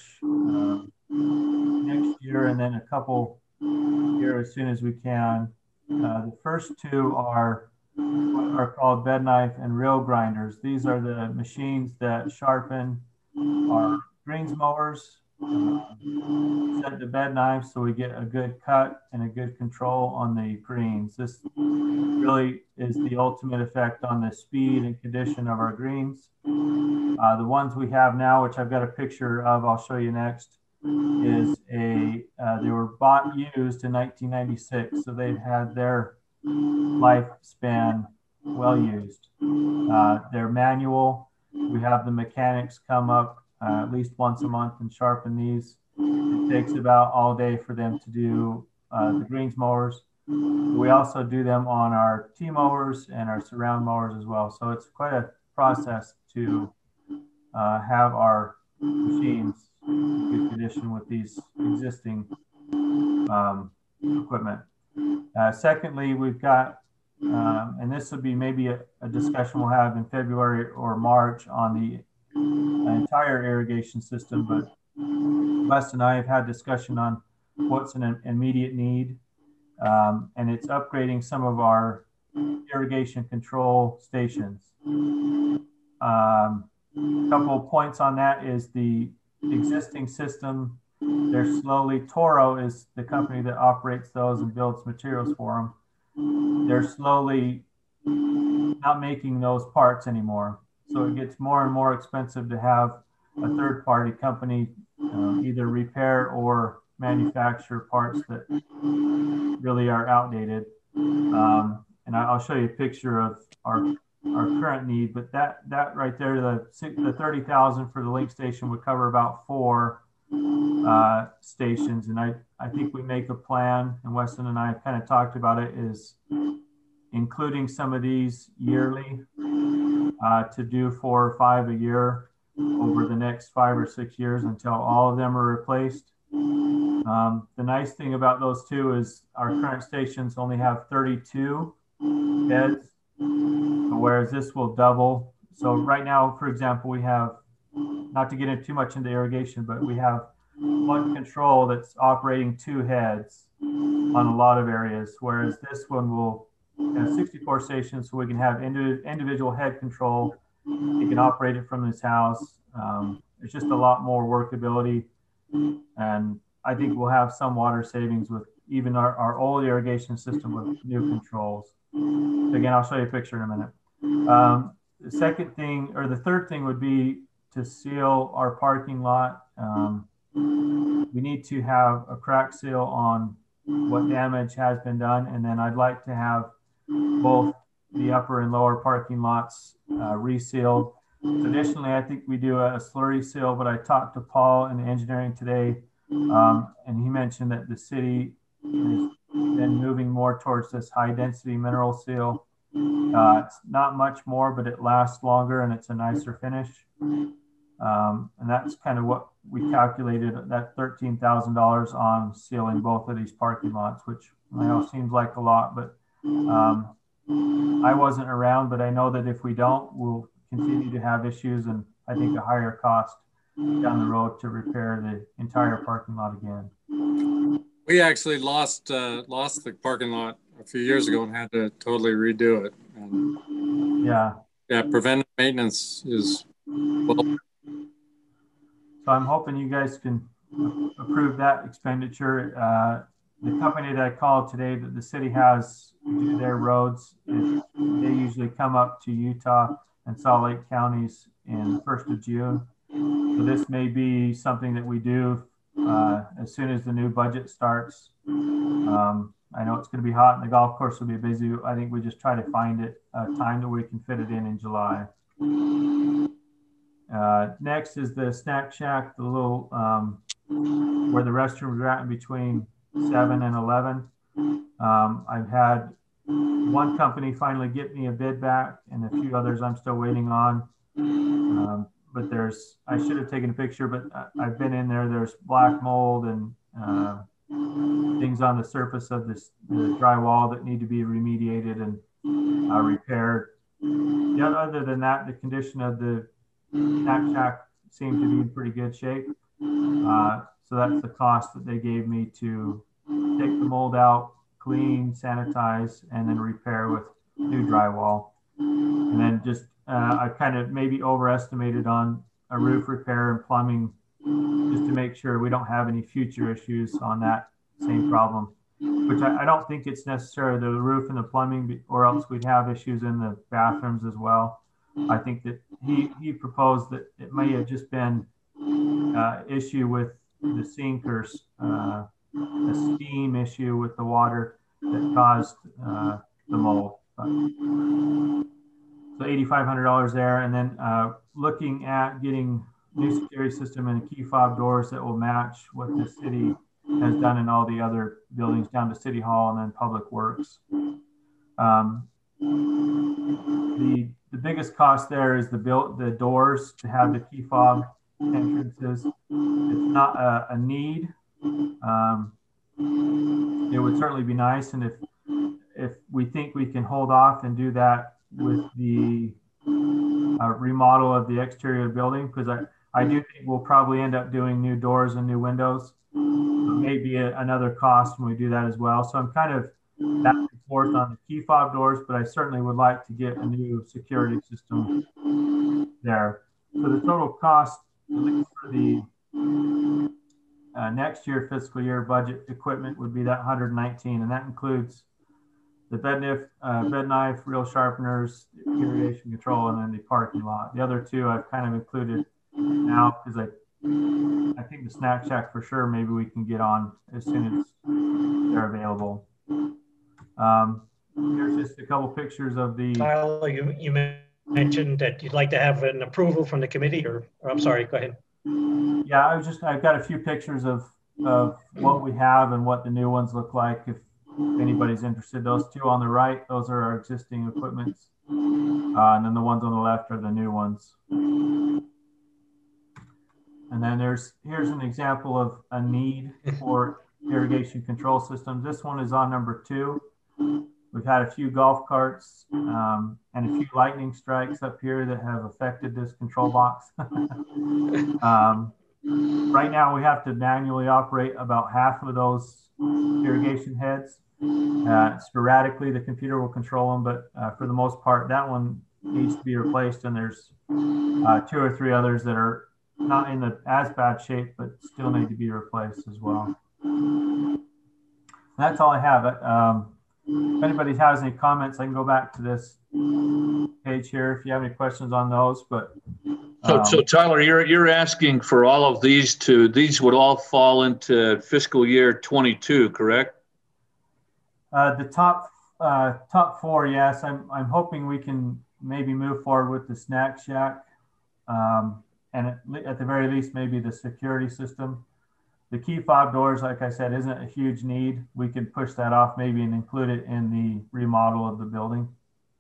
A: next year, and then a couple here as soon as we can. The first two are what are called bed knife and reel grinders. These are the machines that sharpen our greens mowers, set the bed knives so we get a good cut and a good control on the greens. This really is the ultimate effect on the speed and condition of our greens. The ones we have now, which I've got a picture of, I'll show you next, is they were bought used in 1996, so they've had their lifespan well used. They're manual. We have the mechanics come up at least once a month and sharpen these. It takes about all day for them to do the greens mowers. We also do them on our T mowers and our surround mowers as well. So it's quite a process to have our machines in good condition with these existing equipment. Secondly, we've got, and this would be maybe a discussion we'll have in February or March on the entire irrigation system, but Wes and I have had discussion on what's an immediate need, and it's upgrading some of our irrigation control stations. A couple of points on that is the existing system. They're slowly, Toro is the company that operates those and builds materials for them. They're slowly not making those parts anymore. So it gets more and more expensive to have a third-party company either repair or manufacture parts that really are outdated. And I'll show you a picture of our current need, but that right there, the $30,000 for the link station would cover about 4 stations. And I think we make a plan, and Weston and I kind of talked about it, is including some of these yearly to do 4 or 5 a year over the next 5 or 6 years until all of them are replaced. The nice thing about those two is our current stations only have 32 heads, whereas this will double. So right now, for example, we have, not to get into too much into irrigation, but we have one control that's operating 2 heads on a lot of areas, whereas this one will have 64 stations, so we can have individual head control. You can operate it from this house. It's just a lot more workability, and I think we'll have some water savings with even our old irrigation system with new controls. Again, I'll show you a picture in a minute. The second thing, or the third thing, would be to seal our parking lot. We need to have a crack seal on what damage has been done, and then I'd like to have both the upper and lower parking lots resealed. Traditionally, I think we do a slurry seal, but I talked to Paul in the engineering today, and he mentioned that the city has been moving more towards this high density mineral seal. It's not much more, but it lasts longer and it's a nicer finish. And that's kind of what we calculated, that $13,000 on sealing both of these parking lots, which I know seems like a lot, but I wasn't around, but I know that if we don't, we'll continue to have issues, and I think a higher cost down the road to repair the entire parking lot again.
H: We actually lost the parking lot a few years ago and had to totally redo it. And yeah, preventive maintenance is well.
A: So I'm hoping you guys can approve that expenditure. the company that I called today that the city has do their roads, they usually come up to Utah and Salt Lake counties in the 1st of June. So this may be something that we do as soon as the new budget starts. I know it's going to be hot and the golf course will be busy. I think we just try to find a time that we can fit it in July. Next is the snack shack, the little where the restrooms are at in between 7 and 11. I've had one company finally get me a bid back and a few others I'm still waiting on. But I should have taken a picture, but I've been in there. There's black mold and things on the surface of the drywall that need to be remediated and repaired. Other than that, the condition of the snack shack seemed to be in pretty good shape. So that's the cost that they gave me to take the mold out, clean, sanitize, and then repair with new drywall. And then just I kind of maybe overestimated on a roof repair and plumbing just to make sure we don't have any future issues on that same problem, which I don't think it's necessarily the roof and the plumbing, or else we'd have issues in the bathrooms as well. I think that he proposed that it may have just been issue with the sinkers, a steam issue with the water that caused the mold. So $8,500 there, and then looking at getting new security system and key fob doors that will match what the city has done in all the other buildings down to City Hall and then Public Works. The biggest cost there is the doors to have the key fob entrances. It's not a need. It would certainly be nice, and if we think we can hold off and do that with the remodel of the exterior of the building, because I do think we'll probably end up doing new doors and new windows. Maybe another cost when we do that as well. So I'm kind of back and forth on the key fob doors, but I certainly would like to get a new security system there. So the total cost, at least for the next year fiscal year budget equipment, would be that 119, and that includes the bed knife, reel sharpeners, irrigation control, and then the parking lot. The other two I've kind of included now because I think the snack shack for sure, maybe we can get on as soon as they're available. Here's just a couple pictures of the.
D: Tyler, you mentioned that you'd like to have an approval from the committee, or I'm sorry, go ahead.
A: Yeah, I've got a few pictures of what we have and what the new ones look like. If anybody's interested, those two on the right, those are our existing equipments. And then the ones on the left are the new ones. And then here's an example of a need for irrigation control systems. This one is on number 2. We've had a few golf carts and a few lightning strikes up here that have affected this control box. Right now we have to manually operate about half of those irrigation heads. Sporadically the computer will control them, but for the most part that one needs to be replaced, and there's 2 or 3 others that are not in as bad shape but still need to be replaced as well. That's all I have. If anybody has any comments, I can go back to this page here if you have any questions on those. But
B: so Tyler, you're asking for all of these would all fall into fiscal year 22, correct?
A: The top 4, yes. I'm hoping we can maybe move forward with the snack shack, and at the very least maybe the security system. The key fob doors, like I said, isn't a huge need. We can push that off maybe and include it in the remodel of the building.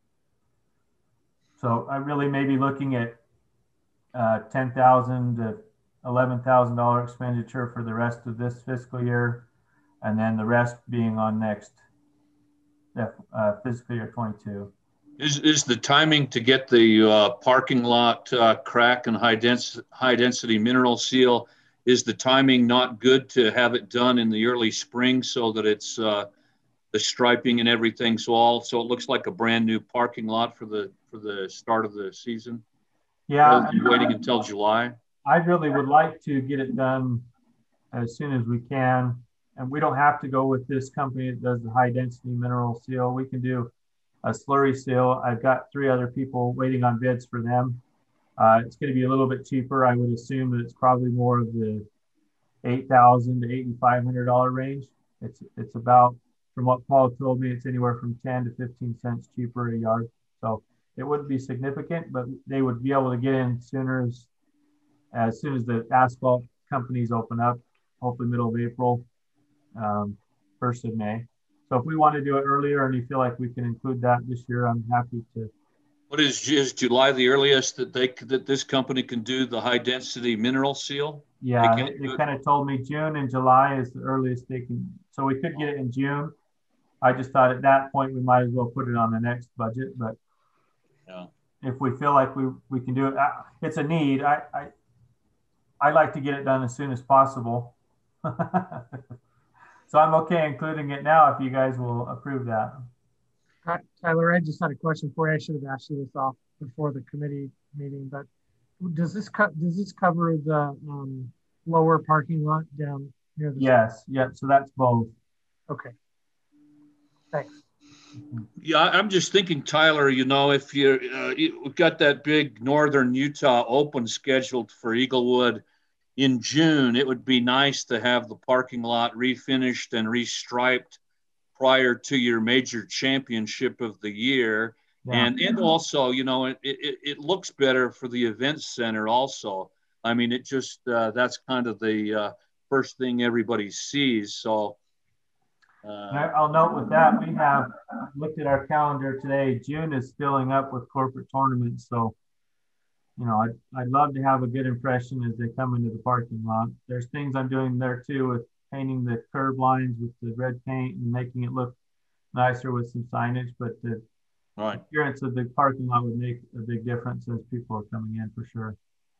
A: So I really may be looking at $10,000 to $11,000 expenditure for the rest of this fiscal year, and then the rest being on next fiscal year 22.
B: Is the timing to get the parking lot crack and high density mineral seal, is the timing not good to have it done in the early spring so that it's the striping and everything, so it looks like a brand new parking lot for the start of the season?
A: Yeah,
B: waiting until July.
A: I really would like to get it done as soon as we can, and we don't have to go with this company that does the high density mineral seal. We can do a slurry seal. I've got 3 other people waiting on bids for them. It's going to be a little bit cheaper. I would assume that it's probably more of the $8,000 to $8,500 range. It's about, from what Paul told me, it's anywhere from 10 to 15 cents cheaper a yard. So it wouldn't be significant, but they would be able to get in sooner as soon as the asphalt companies open up, hopefully middle of April, 1st of May. So if we want to do it earlier and you feel like we can include that this year, I'm happy to.
B: What is July the earliest that this company can do the high density mineral seal?
A: Yeah, they kind of told me June and July is the earliest they can. So we could get it in June. I just thought at that point we might as well put it on the next budget. But
B: yeah,
A: if we feel like we can do it, it's a need. I like to get it done as soon as possible. So I'm okay including it now if you guys will approve that.
E: Tyler, I just had a question for you. I should have asked you this off before the committee meeting, but does this cover the lower parking lot down near the?
A: Yes, yeah. So that's both.
E: Okay. Thanks.
B: Yeah, I'm just thinking, Tyler. You know, if we've got that big Northern Utah Open scheduled for Eaglewood in June, it would be nice to have the parking lot refinished and restriped prior to your major championship of the year. Yeah. And also, you know, it looks better for the event center also. I mean, it just, that's kind of the first thing everybody sees. So
A: I'll note with that, we have looked at our calendar today. June is filling up with corporate tournaments. So, you know, I'd love to have a good impression as they come into the parking lot. There's things I'm doing there too with painting the curb lines with the red paint and making it look nicer with some signage, but the appearance of the parking lot would make a big difference as people are coming in for sure.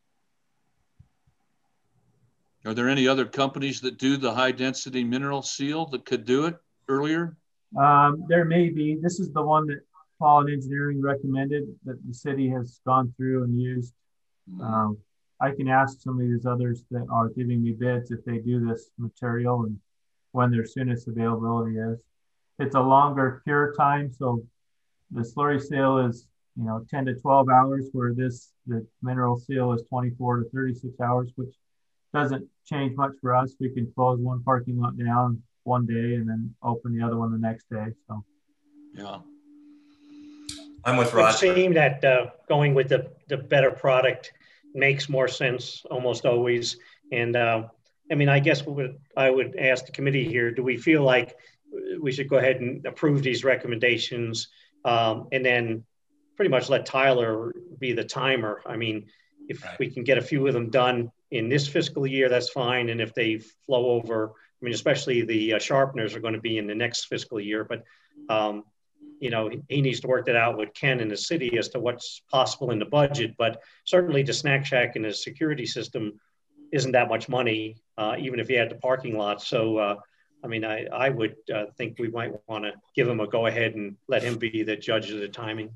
B: Are there any other companies that do the high density mineral seal that could do it earlier?
A: There may be. This is the one that Paul Engineering recommended that the city has gone through and used. I can ask some of these others that are giving me bids if they do this material and when their soonest availability is. It's a longer cure time. So the slurry seal is, you know, 10 to 12 hours, where the mineral seal is 24 to 36 hours, which doesn't change much for us. We can close one parking lot down one day and then open the other one the next day. So,
B: yeah.
F: I'm with Roger.
D: It would seem that going with the better product makes more sense almost always. And I mean, I guess I would ask the committee here, do we feel like we should go ahead and approve these recommendations and then pretty much let Tyler be the timer? I mean, if we can get a few of them done in this fiscal year, that's fine. And if they flow over, I mean, especially the sharpeners are going to be in the next fiscal year, but you know, he needs to work that out with Ken and the city as to what's possible in the budget. But certainly the snack shack and the security system isn't that much money, even if you had the parking lot. So, I mean, I would think we might want to give him a go ahead and let him be the judge of the timing.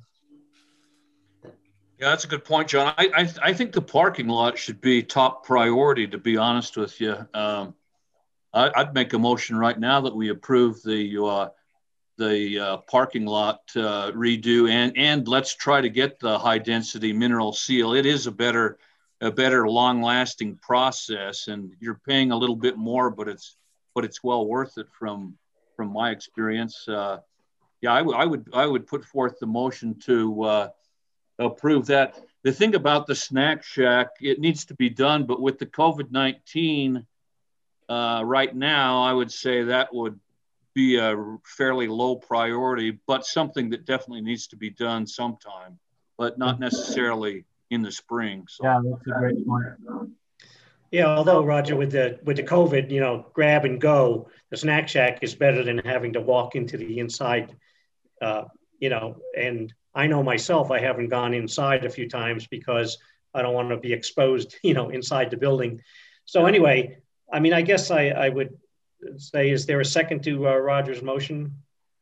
B: Yeah, that's a good point, John. I think the parking lot should be top priority, to be honest with you. I'd make a motion right now that we approve the parking lot redo and let's try to get the high density mineral seal. It is a better long lasting process, and you're paying a little bit more, but it's well worth it from my experience. Yeah, I would put forth the motion to approve that. The thing about the snack shack, it needs to be done, but with the COVID-19 right now, I would say that would be a fairly low priority, but something that definitely needs to be done sometime, but not necessarily in the spring. So.
A: Yeah, that's a great point.
D: Yeah, although Roger, with the COVID, you know, grab and go, the snack shack is better than having to walk into the inside, you know, and I know myself, I haven't gone inside a few times because I don't want to be exposed, you know, inside the building. So anyway, I mean, I guess I would say, is there a second to Roger's motion?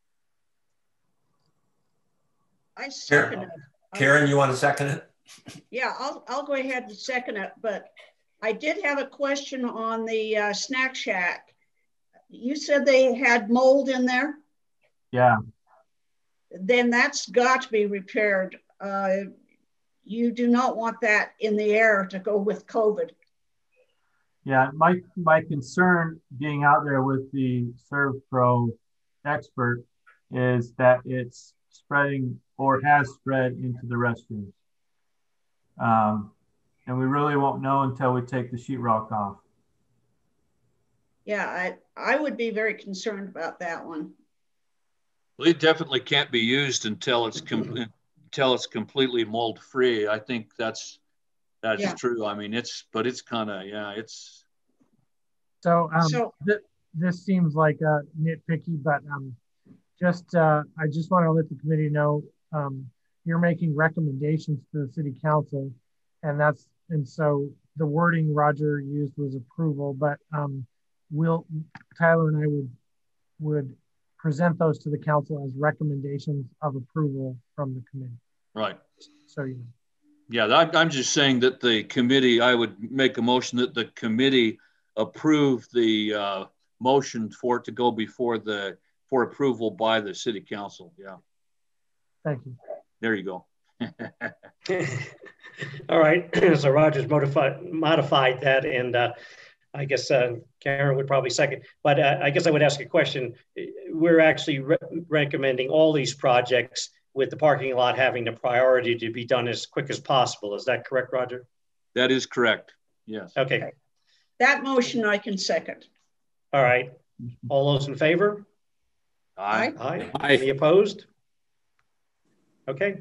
C: I second it.
F: Karen, you want to second it?
C: Yeah, I'll go ahead and second it, but I did have a question on the snack shack. you said they had mold in there?
A: Yeah.
C: Then that's got to be repaired. You do not want that in the air to go with COVID.
A: Yeah, my concern being out there with the ServPro expert is that it's spreading or has spread into the restrooms. And we really won't know until we take the sheetrock off.
C: Yeah, I would be very concerned about that one.
B: Well, it definitely can't be used until it's completely mold free. I think that's true. I mean, it's kind of, yeah, it's.
E: So, this seems like nitpicky, but I just want to let the committee know you're making recommendations to the city council, and so the wording Roger used was approval, but Tyler and I would present those to the council as recommendations of approval from the committee.
B: Right.
E: So you know.
B: Yeah, I'm just saying that the committee, I would make a motion that the committee approve the motion for it to go for approval by the city council. Yeah.
E: Thank you.
B: There you go.
D: All right. So Roger's modified that, and I guess Karen would probably second. But I guess I would ask a question. We're actually recommending all these projects with the parking lot having the priority to be done as quick as possible. Is that correct, Roger?
B: That is correct. Yes.
D: Okay.
C: That motion I can second.
D: All right. All those in favor?
B: Aye.
D: Aye. Aye. Any opposed? Okay.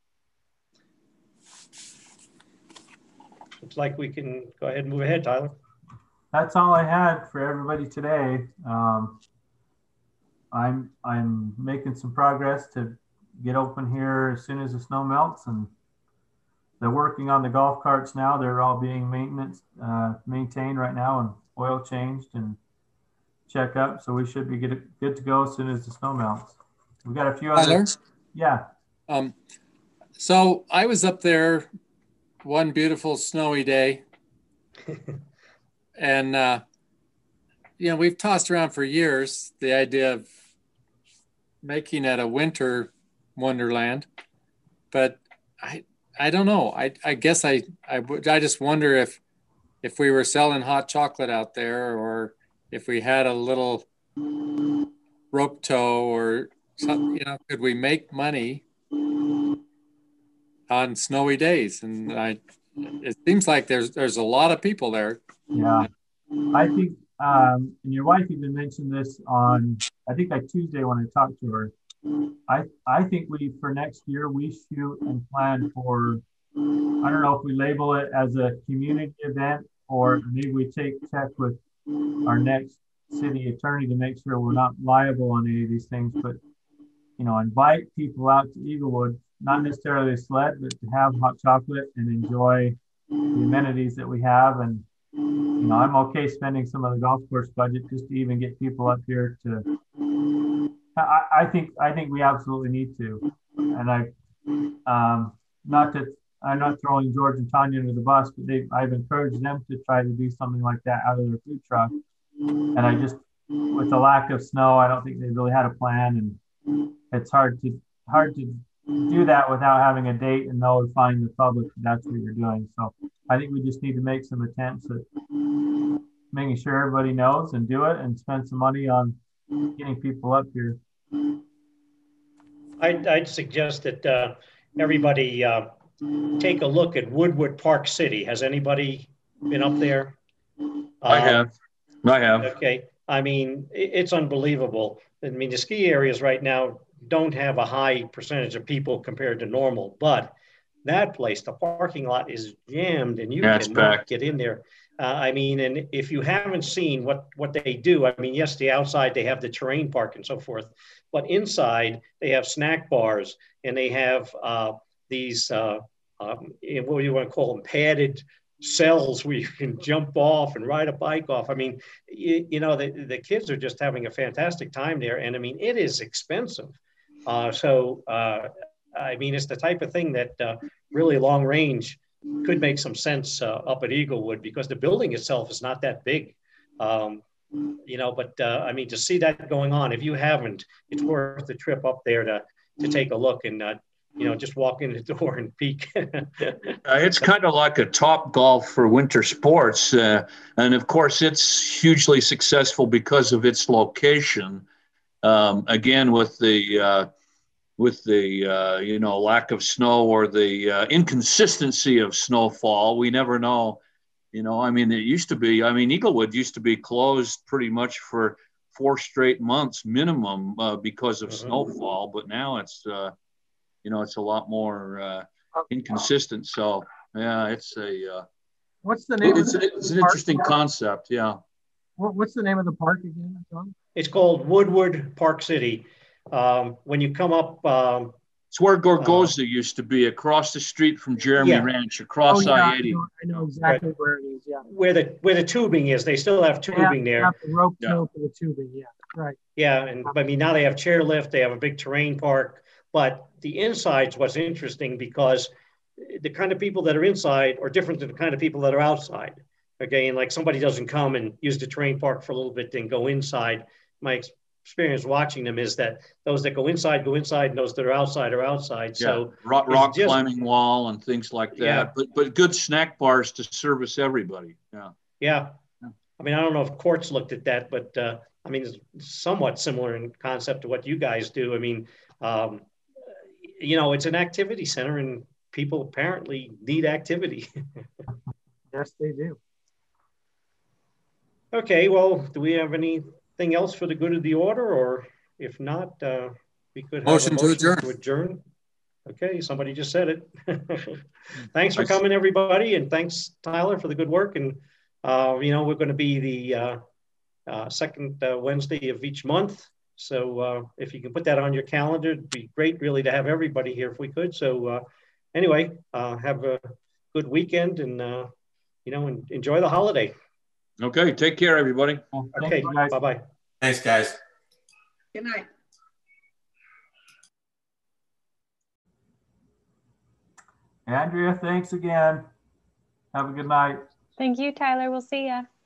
D: Looks like we can go ahead and move ahead, Tyler.
A: That's all I had for everybody today. I'm making some progress to get open here as soon as the snow melts, and they're working on the golf carts now. They're all being maintained right now and oil changed and check up. So we should be good to go as soon as the snow melts. We got a few other. Yeah.
H: So I was up there one beautiful snowy day. And, we've tossed around for years the idea of making it a winter wonderland, but I don't know. I guess I just wonder if we were selling hot chocolate out there, or if we had a little rope tow or something, could we make money on snowy days? And it seems like there's a lot of people there.
A: Yeah, I think, and your wife even mentioned this on, I think like Tuesday when I talked to her. I think for next year, we shoot and plan for, I don't know if we label it as a community event, or maybe we check with our next city attorney to make sure we're not liable on any of these things, but, invite people out to Eaglewood, not necessarily a sled, but to have hot chocolate and enjoy the amenities that we have. And, I'm okay spending some of the golf course budget just to even get people up here to, I think we absolutely need to. And I'm not throwing George and Tanya under the bus, but I've encouraged them to try to do something like that out of their food truck. And I just, with the lack of snow, I don't think they really had a plan, and it's hard to do that without having a date and notifying the public that's what you're doing. So I think we just need to make some attempts at making sure everybody knows and do it, and spend some money on getting people up here.
D: I'd suggest that everybody take a look at Woodwood Park City. Has anybody been up there?
B: I have.
D: Okay. I mean, it's unbelievable. I mean, the ski areas right now don't have a high percentage of people compared to normal, but that place, the parking lot is jammed, and you cannot get in there. And if you haven't seen what they do, yes, the outside, they have the terrain park and so forth, but inside they have snack bars, and they have these, what do you want to call them, padded cells where you can jump off and ride a bike off. The kids are just having a fantastic time there. And it is expensive. It's the type of thing that really long range could make some sense up at Eaglewood, because the building itself is not that big. you know, but I mean, to see that going on, if you haven't, it's worth the trip up there to take a look and, you know, just walk in the door and peek.
B: It's kind of like a Top Golf for winter sports. And of course, it's hugely successful because of its location. Again, with the you know, lack of snow or the inconsistency of snowfall, we never know. You know, I mean, it used to be, I mean, Eaglewood used to be closed pretty much for 4 straight months minimum because of snowfall, but now it's, you know, it's a lot more inconsistent. So, yeah, it's a,
E: what's the name?
B: It's an interesting concept. Yeah.
E: What's the name of the park again, John?
D: It's called Woodward Park City. When you come up,
B: it's where Gorgoza used to be, across the street from Jeremy Ranch, across I-80.
E: I know exactly where it is. Yeah,
D: where the tubing is. They still have tubing there.
E: Have the rope tow for the tubing. Yeah, right.
D: Yeah, and I mean, now they have chairlift. They have a big terrain park, but the inside's what's interesting because the kind of people that are inside are different than the kind of people that are outside. Okay, and like somebody doesn't come and use the terrain park for a little bit, then go inside. My experience watching them is that those that go inside, and those that are outside are outside. Yeah. So
B: rock climbing wall and things like that. Yeah. But good snack bars to service everybody. Yeah.
D: Yeah. I mean, I don't know if Courts looked at that, but I mean, it's somewhat similar in concept to what you guys do. I mean, you know, it's an activity center and people apparently need activity.
E: Yes, they do.
D: Okay, well, do we have anything else for the good of the order? Or if not, we could have
H: motion to adjourn.
D: Okay, somebody just said it. Thanks for coming, everybody. And thanks, Tyler, for the good work. And, you know, we're going to be the second Wednesday of each month. So if you can put that on your calendar, it'd be great really to have everybody here if we could. So anyway, have a good weekend and, you know, and enjoy the holiday.
B: Okay, take care, everybody.
D: Okay, bye-bye.
F: Thanks, guys.
C: Good night.
A: Andrea, thanks again. Have a good night.
J: Thank you, Tyler. We'll see ya.